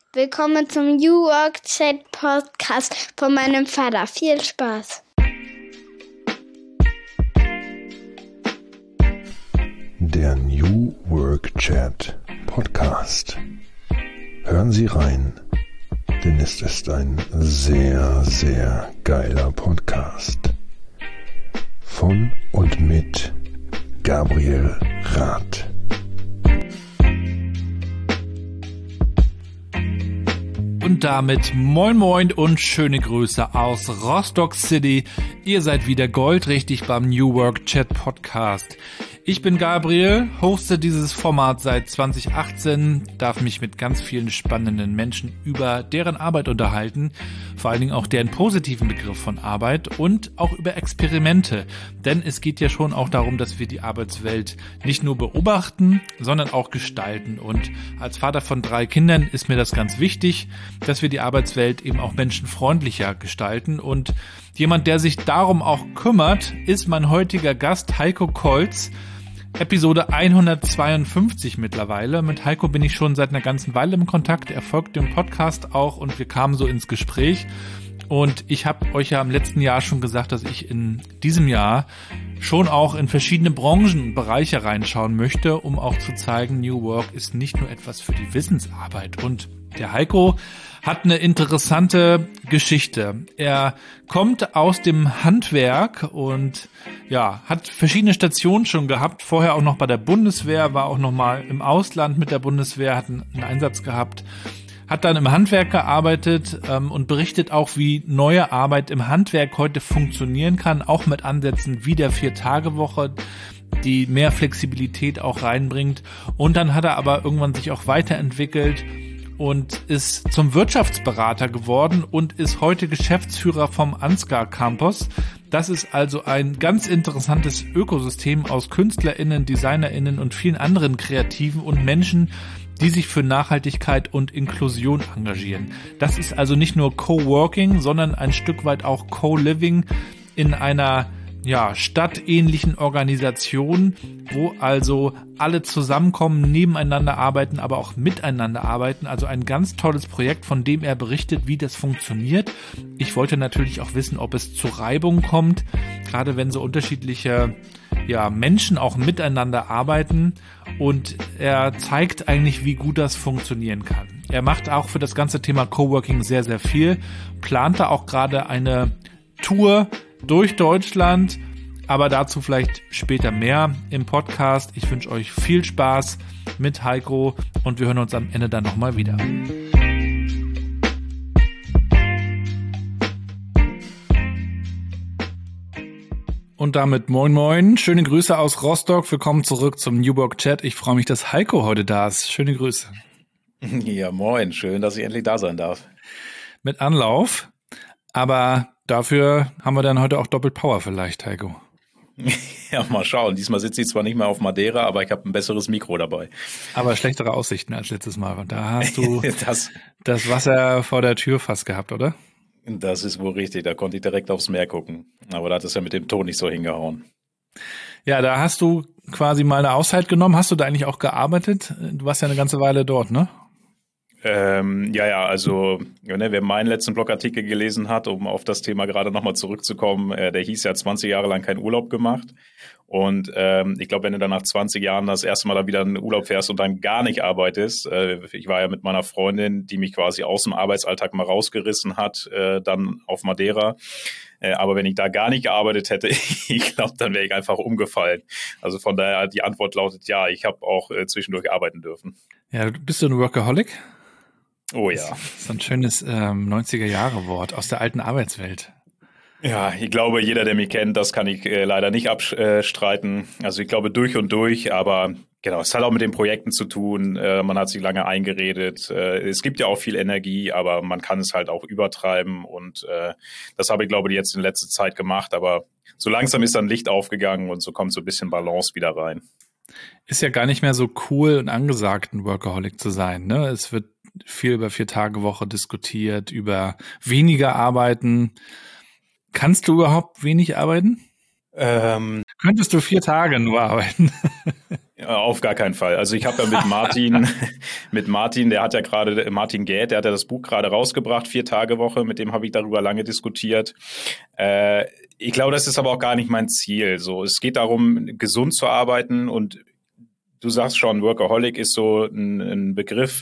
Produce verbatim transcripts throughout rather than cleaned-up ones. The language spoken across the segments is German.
Willkommen zum New Work Chat Podcast von meinem Vater. Viel Spaß. Der New Work Chat Podcast. Hören Sie rein, denn es ist ein sehr, sehr geiler Podcast. Von und mit Gabriel Rath. Und damit moin moin und schöne Grüße aus Rostock City. Ihr seid wieder goldrichtig beim New Work Chat Podcast. Ich bin Gabriel, hoste dieses Format seit zwanzig achtzehn, darf mich mit ganz vielen spannenden Menschen über deren Arbeit unterhalten, vor allen Dingen auch deren positiven Begriff von Arbeit und auch über Experimente. Denn es geht ja schon auch darum, dass wir die Arbeitswelt nicht nur beobachten, sondern auch gestalten. Und als Vater von drei Kindern ist mir das ganz wichtig, dass wir die Arbeitswelt eben auch menschenfreundlicher gestalten. Und jemand, der sich darum auch kümmert, ist mein heutiger Gast Heiko Kolz. Episode hundertzweiundfünfzig mittlerweile. Mit Heiko bin ich schon seit einer ganzen Weile im Kontakt. Er folgt dem Podcast auch und wir kamen so ins Gespräch. Und ich habe euch ja im letzten Jahr schon gesagt, dass ich in diesem Jahr schon auch in verschiedene Branchen und Bereiche reinschauen möchte, um auch zu zeigen, New Work ist nicht nur etwas für die Wissensarbeit. Und der Heiko hat eine interessante Geschichte. Er kommt aus dem Handwerk und ja, hat verschiedene Stationen schon gehabt. Vorher auch noch bei der Bundeswehr, war auch noch mal im Ausland mit der Bundeswehr, hat einen, einen Einsatz gehabt. Hat dann im Handwerk gearbeitet ähm, und berichtet auch, wie neue Arbeit im Handwerk heute funktionieren kann, auch mit Ansätzen wie der Vier-Tage-Woche, die mehr Flexibilität auch reinbringt. Und dann hat er aber irgendwann sich auch weiterentwickelt und ist zum Wirtschaftsberater geworden und ist heute Geschäftsführer vom Ansgar Campus. Das ist also ein ganz interessantes Ökosystem aus KünstlerInnen, DesignerInnen und vielen anderen Kreativen und Menschen, die sich für Nachhaltigkeit und Inklusion engagieren. Das ist also nicht nur Coworking, sondern ein Stück weit auch Co-Living in einer ja, stadtähnlichen Organisation, wo also alle zusammenkommen, nebeneinander arbeiten, aber auch miteinander arbeiten. Also ein ganz tolles Projekt, von dem er berichtet, wie das funktioniert. Ich wollte natürlich auch wissen, ob es zu Reibung kommt, gerade wenn so unterschiedliche ja, Menschen auch miteinander arbeiten, und er zeigt eigentlich, wie gut das funktionieren kann. Er macht auch für das ganze Thema Coworking sehr, sehr viel, plant da auch gerade eine Tour durch Deutschland, aber dazu vielleicht später mehr im Podcast. Ich wünsche euch viel Spaß mit Heiko und wir hören uns am Ende dann nochmal wieder. Und damit moin moin, schöne Grüße aus Rostock, willkommen zurück zum New Work Chat. Ich freue mich, dass Heiko heute da ist. Schöne Grüße. Ja, moin, schön, dass ich endlich da sein darf. Mit Anlauf, aber dafür haben wir dann heute auch doppelt Power vielleicht, Heiko. Ja, mal schauen. Diesmal sitze ich zwar nicht mehr auf Madeira, aber ich habe ein besseres Mikro dabei. Aber schlechtere Aussichten als letztes Mal. Und da hast du das, das Wasser vor der Tür fast gehabt, oder? Das ist wohl richtig. Da konnte ich direkt aufs Meer gucken. Aber da hat es ja mit dem Ton nicht so hingehauen. Ja, da hast du quasi mal eine Auszeit genommen. Hast du da eigentlich auch gearbeitet? Du warst ja eine ganze Weile dort, ne? Ähm, ja, ja, also ja, ne, wer meinen letzten Blogartikel gelesen hat, um auf das Thema gerade nochmal zurückzukommen, äh, der hieß ja zwanzig Jahre lang keinen Urlaub gemacht. Und ähm, ich glaube, wenn du dann nach zwanzig Jahren das erste Mal da wieder in den Urlaub fährst und dann gar nicht arbeitest, äh, ich war ja mit meiner Freundin, die mich quasi aus dem Arbeitsalltag mal rausgerissen hat, äh, dann auf Madeira. Äh, aber wenn ich da gar nicht gearbeitet hätte, ich glaube, dann wäre ich einfach umgefallen. Also von daher, die Antwort lautet ja, ich habe auch äh, zwischendurch arbeiten dürfen. Ja, bist du ein Workaholic? Oh ja. Das ist ein schönes ähm, neunziger-Jahre-Wort aus der alten Arbeitswelt. Ja, ich glaube, jeder, der mich kennt, das kann ich äh, leider nicht abstreiten. Also ich glaube durch und durch, aber genau, es hat auch mit den Projekten zu tun. Äh, man hat sich lange eingeredet. Äh, es gibt ja auch viel Energie, aber man kann es halt auch übertreiben und äh, das habe ich, glaube ich, jetzt in letzter Zeit gemacht. Aber so langsam ist dann Licht aufgegangen und so kommt so ein bisschen Balance wieder rein. Ist ja gar nicht mehr so cool und angesagt, ein Workaholic zu sein, ne? Es wird viel über Vier-Tage-Woche diskutiert, über weniger arbeiten. Kannst du überhaupt wenig arbeiten? Ähm, Könntest du vier Tage nur arbeiten? Auf gar keinen Fall. Also ich habe ja mit Martin, mit Martin, der hat ja gerade, Martin Gät, der hat ja das Buch gerade rausgebracht, vier Tage Woche, mit dem habe ich darüber lange diskutiert. Äh, ich glaube, das ist aber auch gar nicht mein Ziel. So, es geht darum, gesund zu arbeiten, und du sagst schon, Workaholic ist so ein, ein Begriff.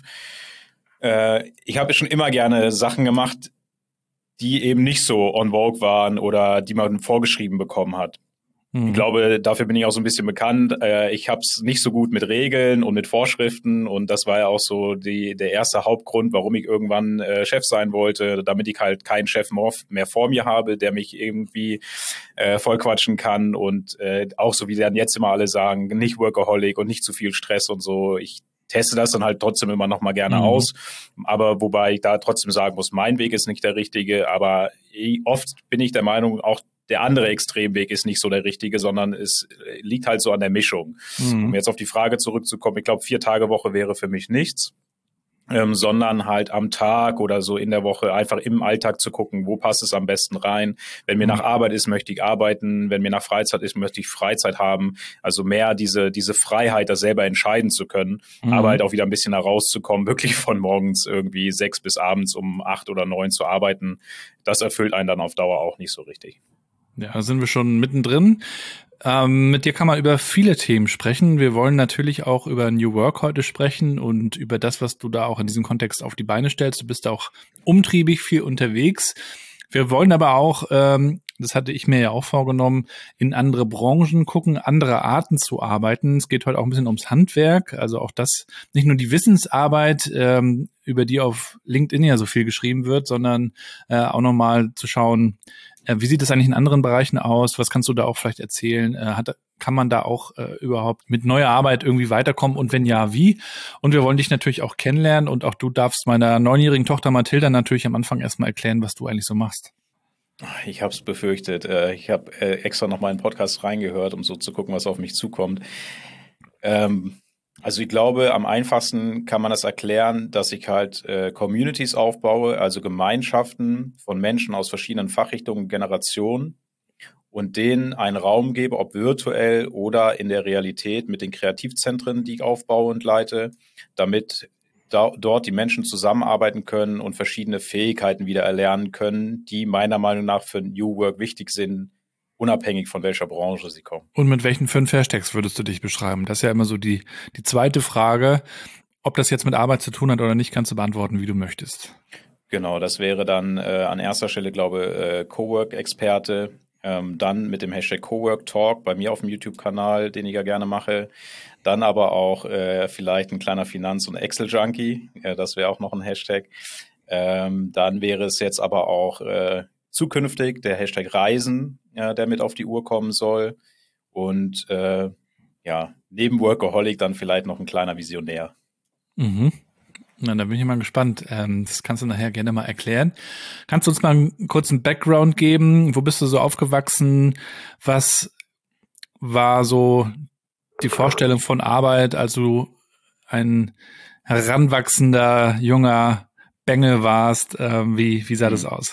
Äh, ich habe schon immer gerne Sachen gemacht, die eben nicht so en vogue waren oder die man vorgeschrieben bekommen hat. Ich glaube, dafür bin ich auch so ein bisschen bekannt. Ich habe es nicht so gut mit Regeln und mit Vorschriften, und das war ja auch so die, der erste Hauptgrund, warum ich irgendwann äh, Chef sein wollte, damit ich halt keinen Chef mehr vor mir habe, der mich irgendwie äh, vollquatschen kann, und äh, auch so wie dann jetzt immer alle sagen, nicht Workaholic und nicht zu viel Stress und so. Ich teste das dann halt trotzdem immer noch mal gerne mhm. aus, aber wobei ich da trotzdem sagen muss, mein Weg ist nicht der richtige, aber oft bin ich der Meinung, auch der andere Extremweg ist nicht so der richtige, sondern es liegt halt so an der Mischung. Mhm. Um jetzt auf die Frage zurückzukommen, ich glaube, vier Tage Woche wäre für mich nichts, ähm, sondern halt am Tag oder so in der Woche einfach im Alltag zu gucken, wo passt es am besten rein. Wenn mir mhm. nach Arbeit ist, möchte ich arbeiten. Wenn mir nach Freizeit ist, möchte ich Freizeit haben. Also mehr diese diese Freiheit, das selber entscheiden zu können, mhm. aber halt auch wieder ein bisschen da rauszukommen, wirklich von morgens irgendwie sechs bis abends um acht oder neun zu arbeiten. Das erfüllt einen dann auf Dauer auch nicht so richtig. Ja, da sind wir schon mittendrin. Ähm, mit dir kann man über viele Themen sprechen. Wir wollen natürlich auch über New Work heute sprechen und über das, was du da auch in diesem Kontext auf die Beine stellst. Du bist da auch umtriebig, viel unterwegs. Wir wollen aber auch, ähm, das hatte ich mir ja auch vorgenommen, in andere Branchen gucken, andere Arten zu arbeiten. Es geht heute auch ein bisschen ums Handwerk, also auch das, nicht nur die Wissensarbeit, ähm, über die auf LinkedIn ja so viel geschrieben wird, sondern äh, auch nochmal zu schauen, wie sieht es eigentlich in anderen Bereichen aus? Was kannst du da auch vielleicht erzählen? Hat, kann man da auch äh, überhaupt mit neuer Arbeit irgendwie weiterkommen? Und wenn ja, wie? Und wir wollen dich natürlich auch kennenlernen, und auch du darfst meiner neunjährigen Tochter Mathilda natürlich am Anfang erstmal erklären, was du eigentlich so machst. Ich habe es befürchtet. Ich habe extra noch mal in den Podcast reingehört, um so zu gucken, was auf mich zukommt. Ähm Also ich glaube, am einfachsten kann man das erklären, dass ich halt äh, Communities aufbaue, also Gemeinschaften von Menschen aus verschiedenen Fachrichtungen, Generationen, und denen einen Raum gebe, ob virtuell oder in der Realität mit den Kreativzentren, die ich aufbaue und leite, damit da, dort die Menschen zusammenarbeiten können und verschiedene Fähigkeiten wieder erlernen können, die meiner Meinung nach für New Work wichtig sind, unabhängig von welcher Branche sie kommen. Und mit welchen fünf Hashtags würdest du dich beschreiben? Das ist ja immer so die, die zweite Frage. Ob das jetzt mit Arbeit zu tun hat oder nicht, kannst du beantworten, wie du möchtest. Genau, das wäre dann äh, an erster Stelle, glaube ich, äh, Cowork-Experte. Ähm, dann mit dem Hashtag Cowork Talk bei mir auf dem YouTube-Kanal, den ich ja gerne mache. Dann aber auch äh, vielleicht ein kleiner Finanz- und Excel-Junkie. Äh, das wäre auch noch ein Hashtag. Ähm, dann wäre es jetzt aber auch äh, zukünftig der Hashtag Reisen, ja, der mit auf die Uhr kommen soll. Und äh, ja, neben Workaholic dann vielleicht noch ein kleiner Visionär. Mhm. Na, da bin ich mal gespannt. Ähm, das kannst du nachher gerne mal erklären. Kannst du uns mal einen kurzen Background geben? Wo bist du so aufgewachsen? Was war so die Vorstellung von Arbeit, als du ein heranwachsender, junger Bengel warst? Ähm, wie, wie sah das aus?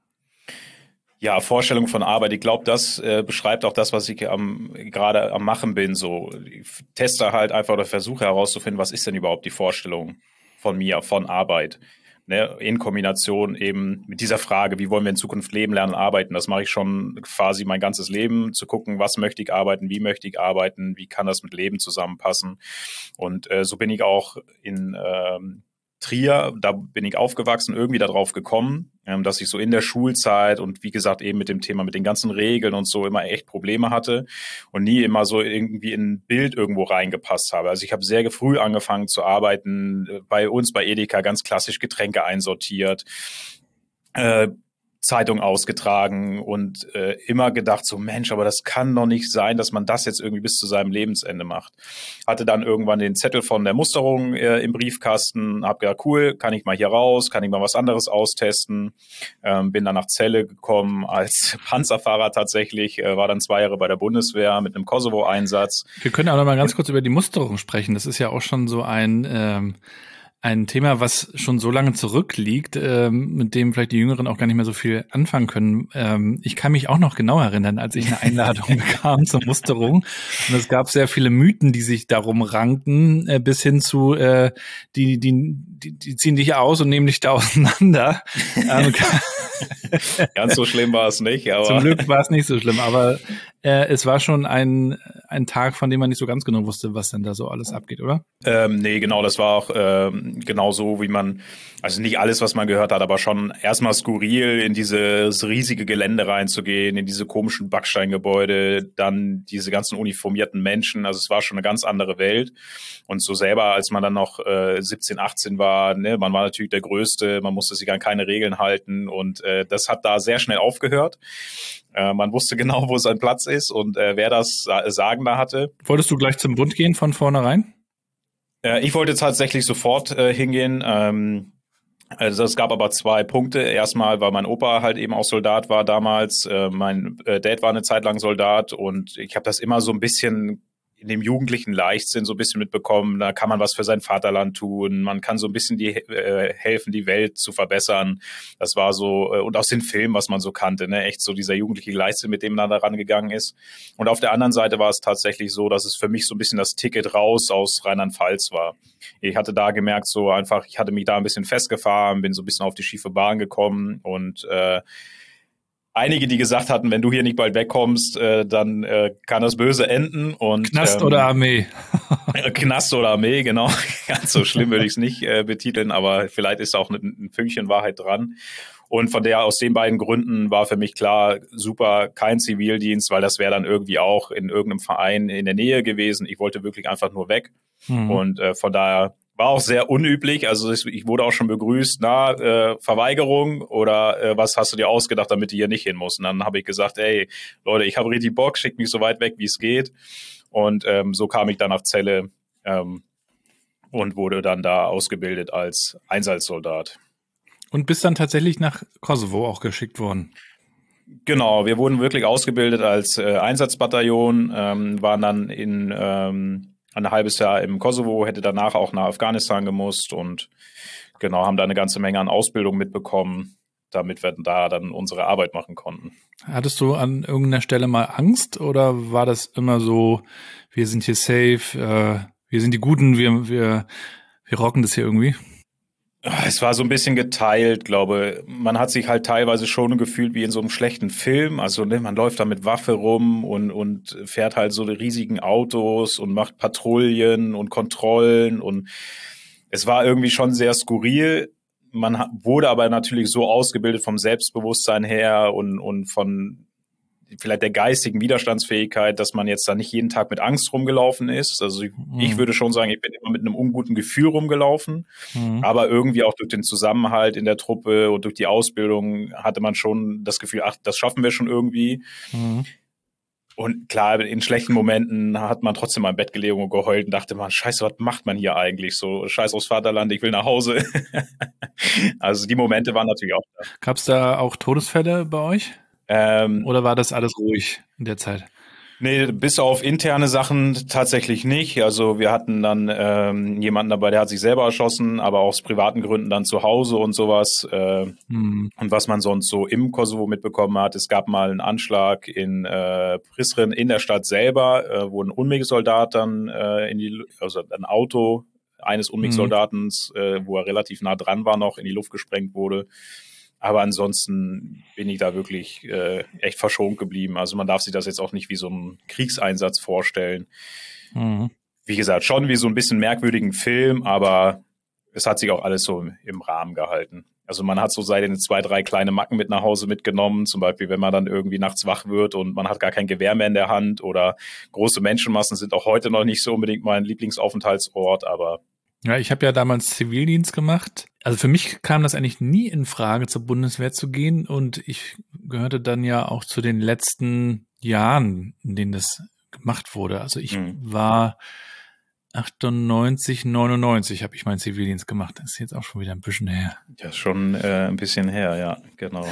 Ja, Vorstellung von Arbeit. Ich glaube, das äh, beschreibt auch das, was ich am, gerade am Machen bin. So, ich teste halt einfach oder versuche herauszufinden, was ist denn überhaupt die Vorstellung von mir, von Arbeit. Ne? In Kombination eben mit dieser Frage, wie wollen wir in Zukunft leben, lernen, arbeiten. Das mache ich schon quasi mein ganzes Leben, zu gucken, was möchte ich arbeiten, wie möchte ich arbeiten, wie kann das mit Leben zusammenpassen. Und äh, so bin ich auch in ähm, Trier, da bin ich aufgewachsen, irgendwie darauf gekommen, ähm, dass ich so in der Schulzeit und wie gesagt eben mit dem Thema, mit den ganzen Regeln und so immer echt Probleme hatte und nie immer so irgendwie in ein Bild irgendwo reingepasst habe. Also ich habe sehr früh angefangen zu arbeiten, bei uns bei Edeka ganz klassisch Getränke einsortiert, äh, Zeitung ausgetragen und äh, immer gedacht so, Mensch, aber das kann doch nicht sein, dass man das jetzt irgendwie bis zu seinem Lebensende macht. Hatte dann irgendwann den Zettel von der Musterung äh, im Briefkasten, hab gedacht, cool, kann ich mal hier raus, kann ich mal was anderes austesten. Ähm, bin dann nach Celle gekommen als Panzerfahrer tatsächlich, äh, war dann zwei Jahre bei der Bundeswehr mit einem Kosovo-Einsatz. Wir können auch noch mal ganz kurz über die Musterung sprechen. Das ist ja auch schon so ein... Ähm ein Thema, was schon so lange zurückliegt, ähm, mit dem vielleicht die Jüngeren auch gar nicht mehr so viel anfangen können. Ähm, ich kann mich auch noch genau erinnern, als ich eine Einladung bekam zur Musterung. Und es gab sehr viele Mythen, die sich darum ranken, äh, bis hin zu, äh, die, die, die, die ziehen dich aus und nehmen dich da auseinander. ähm, Ganz so schlimm war es nicht, aber. Zum Glück war es nicht so schlimm, aber äh, es war schon ein, ein Tag, von dem man nicht so ganz genau wusste, was denn da so alles abgeht, oder? Ähm, nee, genau, das war auch ähm, genau so, wie man, also nicht alles, was man gehört hat, aber schon erstmal skurril, in dieses riesige Gelände reinzugehen, in diese komischen Backsteingebäude, dann diese ganzen uniformierten Menschen, also es war schon eine ganz andere Welt. Und so selber, als man dann noch äh, siebzehn, achtzehn war, ne, man war natürlich der Größte, man musste sich an keine Regeln halten und äh, das hat da sehr schnell aufgehört. Äh, man wusste genau, wo sein Platz ist und äh, wer das sa- Sagen da hatte. Wolltest du gleich zum Bund gehen von vornherein? Äh, ich wollte tatsächlich sofort äh, hingehen. Ähm, also es gab aber zwei Punkte. Erstmal, weil mein Opa halt eben auch Soldat war damals. Äh, mein äh, Dad war eine Zeit lang Soldat und ich habe das immer so ein bisschen in dem jugendlichen Leichtsinn so ein bisschen mitbekommen, da kann man was für sein Vaterland tun, man kann so ein bisschen die äh, helfen, die Welt zu verbessern. Das war so, äh, und aus den Filmen, was man so kannte, ne, echt so dieser jugendliche Leichtsinn, mit dem man da rangegangen ist. Und auf der anderen Seite war es tatsächlich so, dass es für mich so ein bisschen das Ticket raus aus Rheinland-Pfalz war. Ich hatte da gemerkt, so einfach, ich hatte mich da ein bisschen festgefahren, bin so ein bisschen auf die schiefe Bahn gekommen und äh, einige, die gesagt hatten, wenn du hier nicht bald wegkommst, äh, dann äh, kann das böse enden. Und, Knast ähm, oder Armee? Knast oder Armee, genau. Ganz so schlimm würde ich es nicht äh, betiteln, aber vielleicht ist auch ein, ein Fünkchen Wahrheit dran. Und von der, aus den beiden Gründen war für mich klar, super, kein Zivildienst, weil das wäre dann irgendwie auch in irgendeinem Verein in der Nähe gewesen. Ich wollte wirklich einfach nur weg. Mhm. Und äh, von daher war auch sehr unüblich, also ich wurde auch schon begrüßt, na, äh, Verweigerung oder äh, was hast du dir ausgedacht, damit du hier nicht hin musst? Und dann habe ich gesagt, ey, Leute, ich habe richtig Bock, schickt mich so weit weg, wie es geht. Und ähm, so kam ich dann nach Celle ähm, und wurde dann da ausgebildet als Einsatzsoldat. Und bist dann tatsächlich nach Kosovo auch geschickt worden? Genau, wir wurden wirklich ausgebildet als äh, Einsatzbataillon, ähm, waren dann in ähm, ein halbes Jahr im Kosovo, hätte danach auch nach Afghanistan gemusst und genau, haben da eine ganze Menge an Ausbildung mitbekommen, damit wir da dann unsere Arbeit machen konnten. Hattest du an irgendeiner Stelle mal Angst oder war das immer so, wir sind hier safe, äh, wir sind die Guten, wir, wir, wir rocken das hier irgendwie? Es war so ein bisschen geteilt, glaube ich. Man hat sich halt teilweise schon gefühlt wie in so einem schlechten Film. Also ne, man läuft da mit Waffe rum und, und fährt halt so die riesigen Autos und macht Patrouillen und Kontrollen. Und es war irgendwie schon sehr skurril. Man wurde aber natürlich so ausgebildet vom Selbstbewusstsein her und, und von vielleicht der geistigen Widerstandsfähigkeit, dass man jetzt da nicht jeden Tag mit Angst rumgelaufen ist. Also ich, mhm. ich würde schon sagen, ich bin immer mit einem unguten Gefühl rumgelaufen, mhm. aber irgendwie auch durch den Zusammenhalt in der Truppe und durch die Ausbildung hatte man schon das Gefühl, ach, das schaffen wir schon irgendwie. Mhm. Und klar, in schlechten Momenten hat man trotzdem mal im Bett gelegen und geheult und dachte man, scheiße, was macht man hier eigentlich? So, scheiß aufs Vaterland, ich will nach Hause. Also die Momente waren natürlich auch da. Gab es da auch Todesfälle bei euch? Ähm, Oder war das alles ruhig in der Zeit? Nee, bis auf interne Sachen tatsächlich nicht. Also wir hatten dann ähm, jemanden dabei, der hat sich selber erschossen, aber aus privaten Gründen dann zu Hause und sowas. Äh, hm. Und was man sonst so im Kosovo mitbekommen hat, es gab mal einen Anschlag in äh, Prizren in der Stadt selber, äh, wo ein UNMIG-Soldat dann äh, in die, also ein Auto eines UNMIG-Soldaten, hm. äh, wo er relativ nah dran war, noch in die Luft gesprengt wurde. Aber ansonsten bin ich da wirklich äh, echt verschont geblieben. Also man darf sich das jetzt auch nicht wie so einen Kriegseinsatz vorstellen. Mhm. Wie gesagt, schon wie so ein bisschen merkwürdigen Film, aber es hat sich auch alles so im, im Rahmen gehalten. Also man hat so seine zwei, drei kleine Macken mit nach Hause mitgenommen. Zum Beispiel, wenn man dann irgendwie nachts wach wird und man hat gar kein Gewehr mehr in der Hand oder große Menschenmassen sind auch heute noch nicht so unbedingt mein Lieblingsaufenthaltsort, aber ja, ich habe ja damals Zivildienst gemacht. Also für mich kam das eigentlich nie in Frage, zur Bundeswehr zu gehen. Und ich gehörte dann ja auch zu den letzten Jahren, in denen das gemacht wurde. Also ich mhm. war achtundneunzig, neunundneunzig habe ich meinen Zivildienst gemacht. Das ist jetzt auch schon wieder ein bisschen her. Ja, schon äh, ein bisschen her, ja, genau.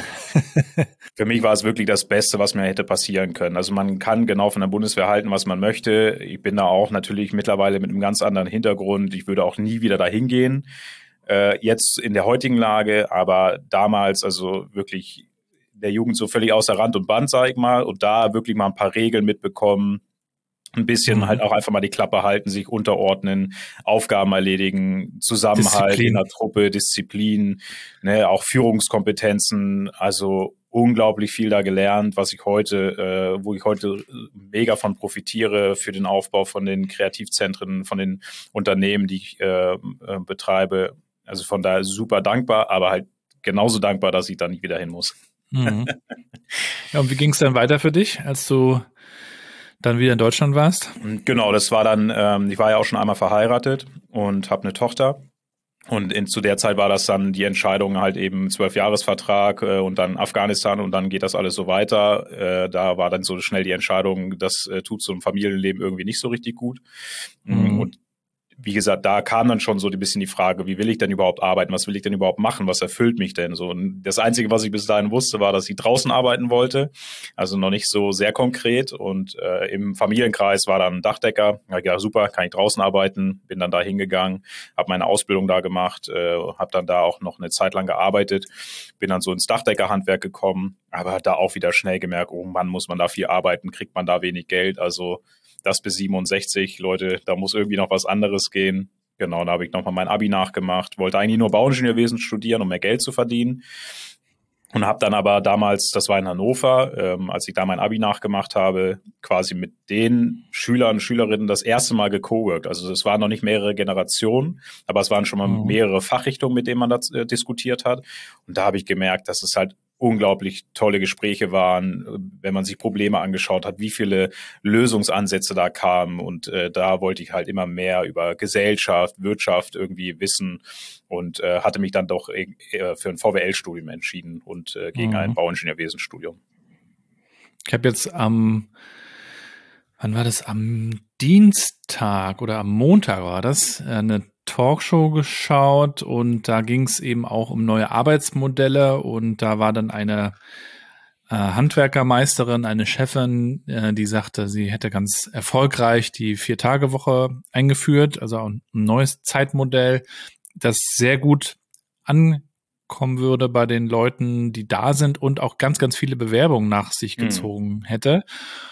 Für mich war es wirklich das Beste, was mir hätte passieren können. Also man kann genau von der Bundeswehr halten, was man möchte. Ich bin da auch natürlich mittlerweile mit einem ganz anderen Hintergrund. Ich würde auch nie wieder dahin gehen, äh, jetzt in der heutigen Lage. Aber damals, also wirklich der Jugend so völlig außer Rand und Band, sag ich mal. Und da wirklich mal ein paar Regeln mitbekommen. Ein bisschen mhm. halt auch einfach mal die Klappe halten, sich unterordnen, Aufgaben erledigen, Zusammenhalt Disziplin. In der Truppe, Disziplin, ne, auch Führungskompetenzen, also unglaublich viel da gelernt, was ich heute, äh, wo ich heute mega von profitiere für den Aufbau von den Kreativzentren, von den Unternehmen, die ich äh, äh, betreibe. Also von daher super dankbar, aber halt genauso dankbar, dass ich da nicht wieder hin muss. Mhm. Ja, und wie ging es dann weiter für dich, als du dann wieder in Deutschland warst? Genau, das war dann, ähm, ich war ja auch schon einmal verheiratet und habe eine Tochter. Und in, zu der Zeit war das dann die Entscheidung halt eben Zwölfjahresvertrag äh, und dann Afghanistan und dann geht das alles so weiter. Äh, da war dann so schnell die Entscheidung, das äh, tut so ein Familienleben irgendwie nicht so richtig gut. Mhm. Und wie gesagt, da kam dann schon so ein bisschen die Frage, wie will ich denn überhaupt arbeiten? Was will ich denn überhaupt machen? Was erfüllt mich denn so? Und das Einzige, was ich bis dahin wusste, war, dass ich draußen arbeiten wollte. Also noch nicht so sehr konkret. Und äh, im Familienkreis war dann ein Dachdecker. Ja, ja, super, kann ich draußen arbeiten. Bin dann da hingegangen, habe meine Ausbildung da gemacht, äh, habe dann da auch noch eine Zeit lang gearbeitet. Bin dann so ins Dachdeckerhandwerk gekommen, aber da auch wieder schnell gemerkt, oh Mann, muss man da viel arbeiten, kriegt man da wenig Geld. Also das bis siebenundsechzig, Leute, da muss irgendwie noch was anderes gehen. Genau, da habe ich nochmal mein Abi nachgemacht, wollte eigentlich nur Bauingenieurwesen studieren, um mehr Geld zu verdienen. Und habe dann aber damals, das war in Hannover, ähm, als ich da mein Abi nachgemacht habe, quasi mit den Schülern und Schülerinnen das erste Mal gecoworkt. Also es waren noch nicht mehrere Generationen, aber es waren schon mal mhm. mehrere Fachrichtungen, mit denen man das äh, diskutiert hat. Und da habe ich gemerkt, dass es halt unglaublich tolle Gespräche waren, wenn man sich Probleme angeschaut hat, wie viele Lösungsansätze da kamen. Und äh, da wollte ich halt immer mehr über Gesellschaft, Wirtschaft irgendwie wissen und äh, hatte mich dann doch äh, für ein V W L-Studium entschieden und äh, gegen mhm. ein Bauingenieurwesenstudium. Ich habe jetzt am, wann war das? Am Dienstag oder am Montag war das, eine Talkshow geschaut und da ging es eben auch um neue Arbeitsmodelle und da war dann eine äh, Handwerkermeisterin, eine Chefin, äh, die sagte, sie hätte ganz erfolgreich die Vier-Tage-Woche eingeführt, also ein neues Zeitmodell, das sehr gut ankommen würde bei den Leuten, die da sind und auch ganz, ganz viele Bewerbungen nach sich gezogen mhm. hätte.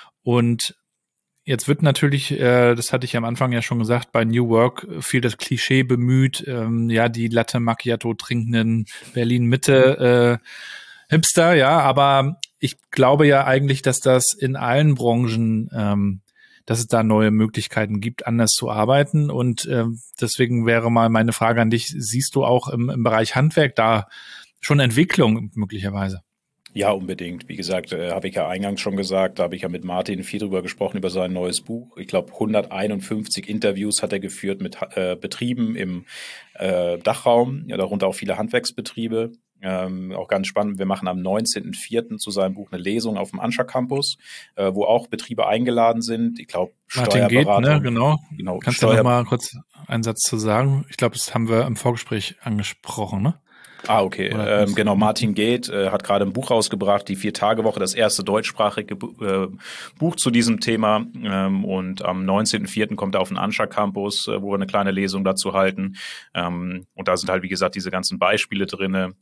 Und jetzt wird natürlich, äh, das hatte ich am Anfang ja schon gesagt, bei New Work viel das Klischee bemüht, ähm, ja, die Latte Macchiato trinkenden Berlin-Mitte äh, Hipster, ja, aber ich glaube ja eigentlich, dass das in allen Branchen, ähm, dass es da neue Möglichkeiten gibt, anders zu arbeiten und äh, deswegen wäre mal meine Frage an dich, siehst du auch im, im Bereich Handwerk da schon Entwicklung möglicherweise? Ja, unbedingt. Wie gesagt, äh, habe ich ja eingangs schon gesagt, da habe ich ja mit Martin viel drüber gesprochen, über sein neues Buch. Ich glaube, hunderteinundfünfzig Interviews hat er geführt mit äh, Betrieben im äh, Dachraum, ja, darunter auch viele Handwerksbetriebe. Ähm, auch ganz spannend, wir machen am neunzehnten vierten zu seinem Buch eine Lesung auf dem Anscha Campus, äh, wo auch Betriebe eingeladen sind. Ich glaube, Steuerberatung. Martin geht, ne? Genau. genau. Kannst Steuer- du noch mal kurz einen Satz zu sagen? Ich glaube, das haben wir im Vorgespräch angesprochen, ne? Ah, okay. Ähm, genau, Martin Geht äh, hat gerade ein Buch rausgebracht, die Vier-Tage-Woche, das erste deutschsprachige äh, Buch zu diesem Thema. Ähm, und am neunzehnten vierten kommt er auf den Anscha Campus, äh, wo wir eine kleine Lesung dazu halten. Ähm, und da sind halt, wie gesagt, diese ganzen Beispiele drinne.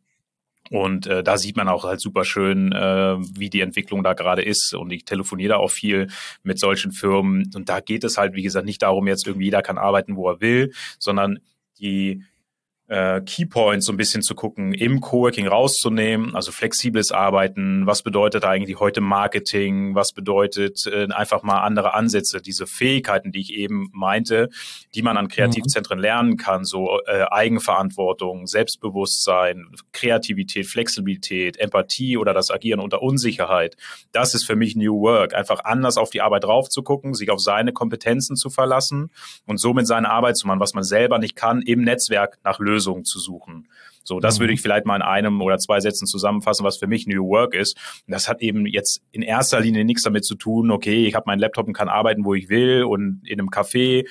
Und äh, da sieht man auch halt super schön, äh, wie die Entwicklung da gerade ist. Und ich telefoniere da auch viel mit solchen Firmen. Und da geht es halt, wie gesagt, nicht darum, jetzt irgendwie jeder kann arbeiten, wo er will, sondern die äh, Keypoints so ein bisschen zu gucken, im Coworking rauszunehmen, also flexibles Arbeiten, was bedeutet eigentlich heute Marketing, was bedeutet äh, einfach mal andere Ansätze, diese Fähigkeiten, die ich eben meinte, die man an Kreativzentren lernen kann, so äh, Eigenverantwortung, Selbstbewusstsein, Kreativität, Flexibilität, Empathie oder das Agieren unter Unsicherheit. Das ist für mich New Work, einfach anders auf die Arbeit drauf zu gucken, sich auf seine Kompetenzen zu verlassen und somit seine Arbeit zu machen, was man selber nicht kann, im Netzwerk nach Lösungen zu suchen. So, das mhm. würde ich vielleicht mal in einem oder zwei Sätzen zusammenfassen, was für mich New Work ist. Und das hat eben jetzt in erster Linie nichts damit zu tun, okay, ich habe meinen Laptop und kann arbeiten, wo ich will und in einem Café.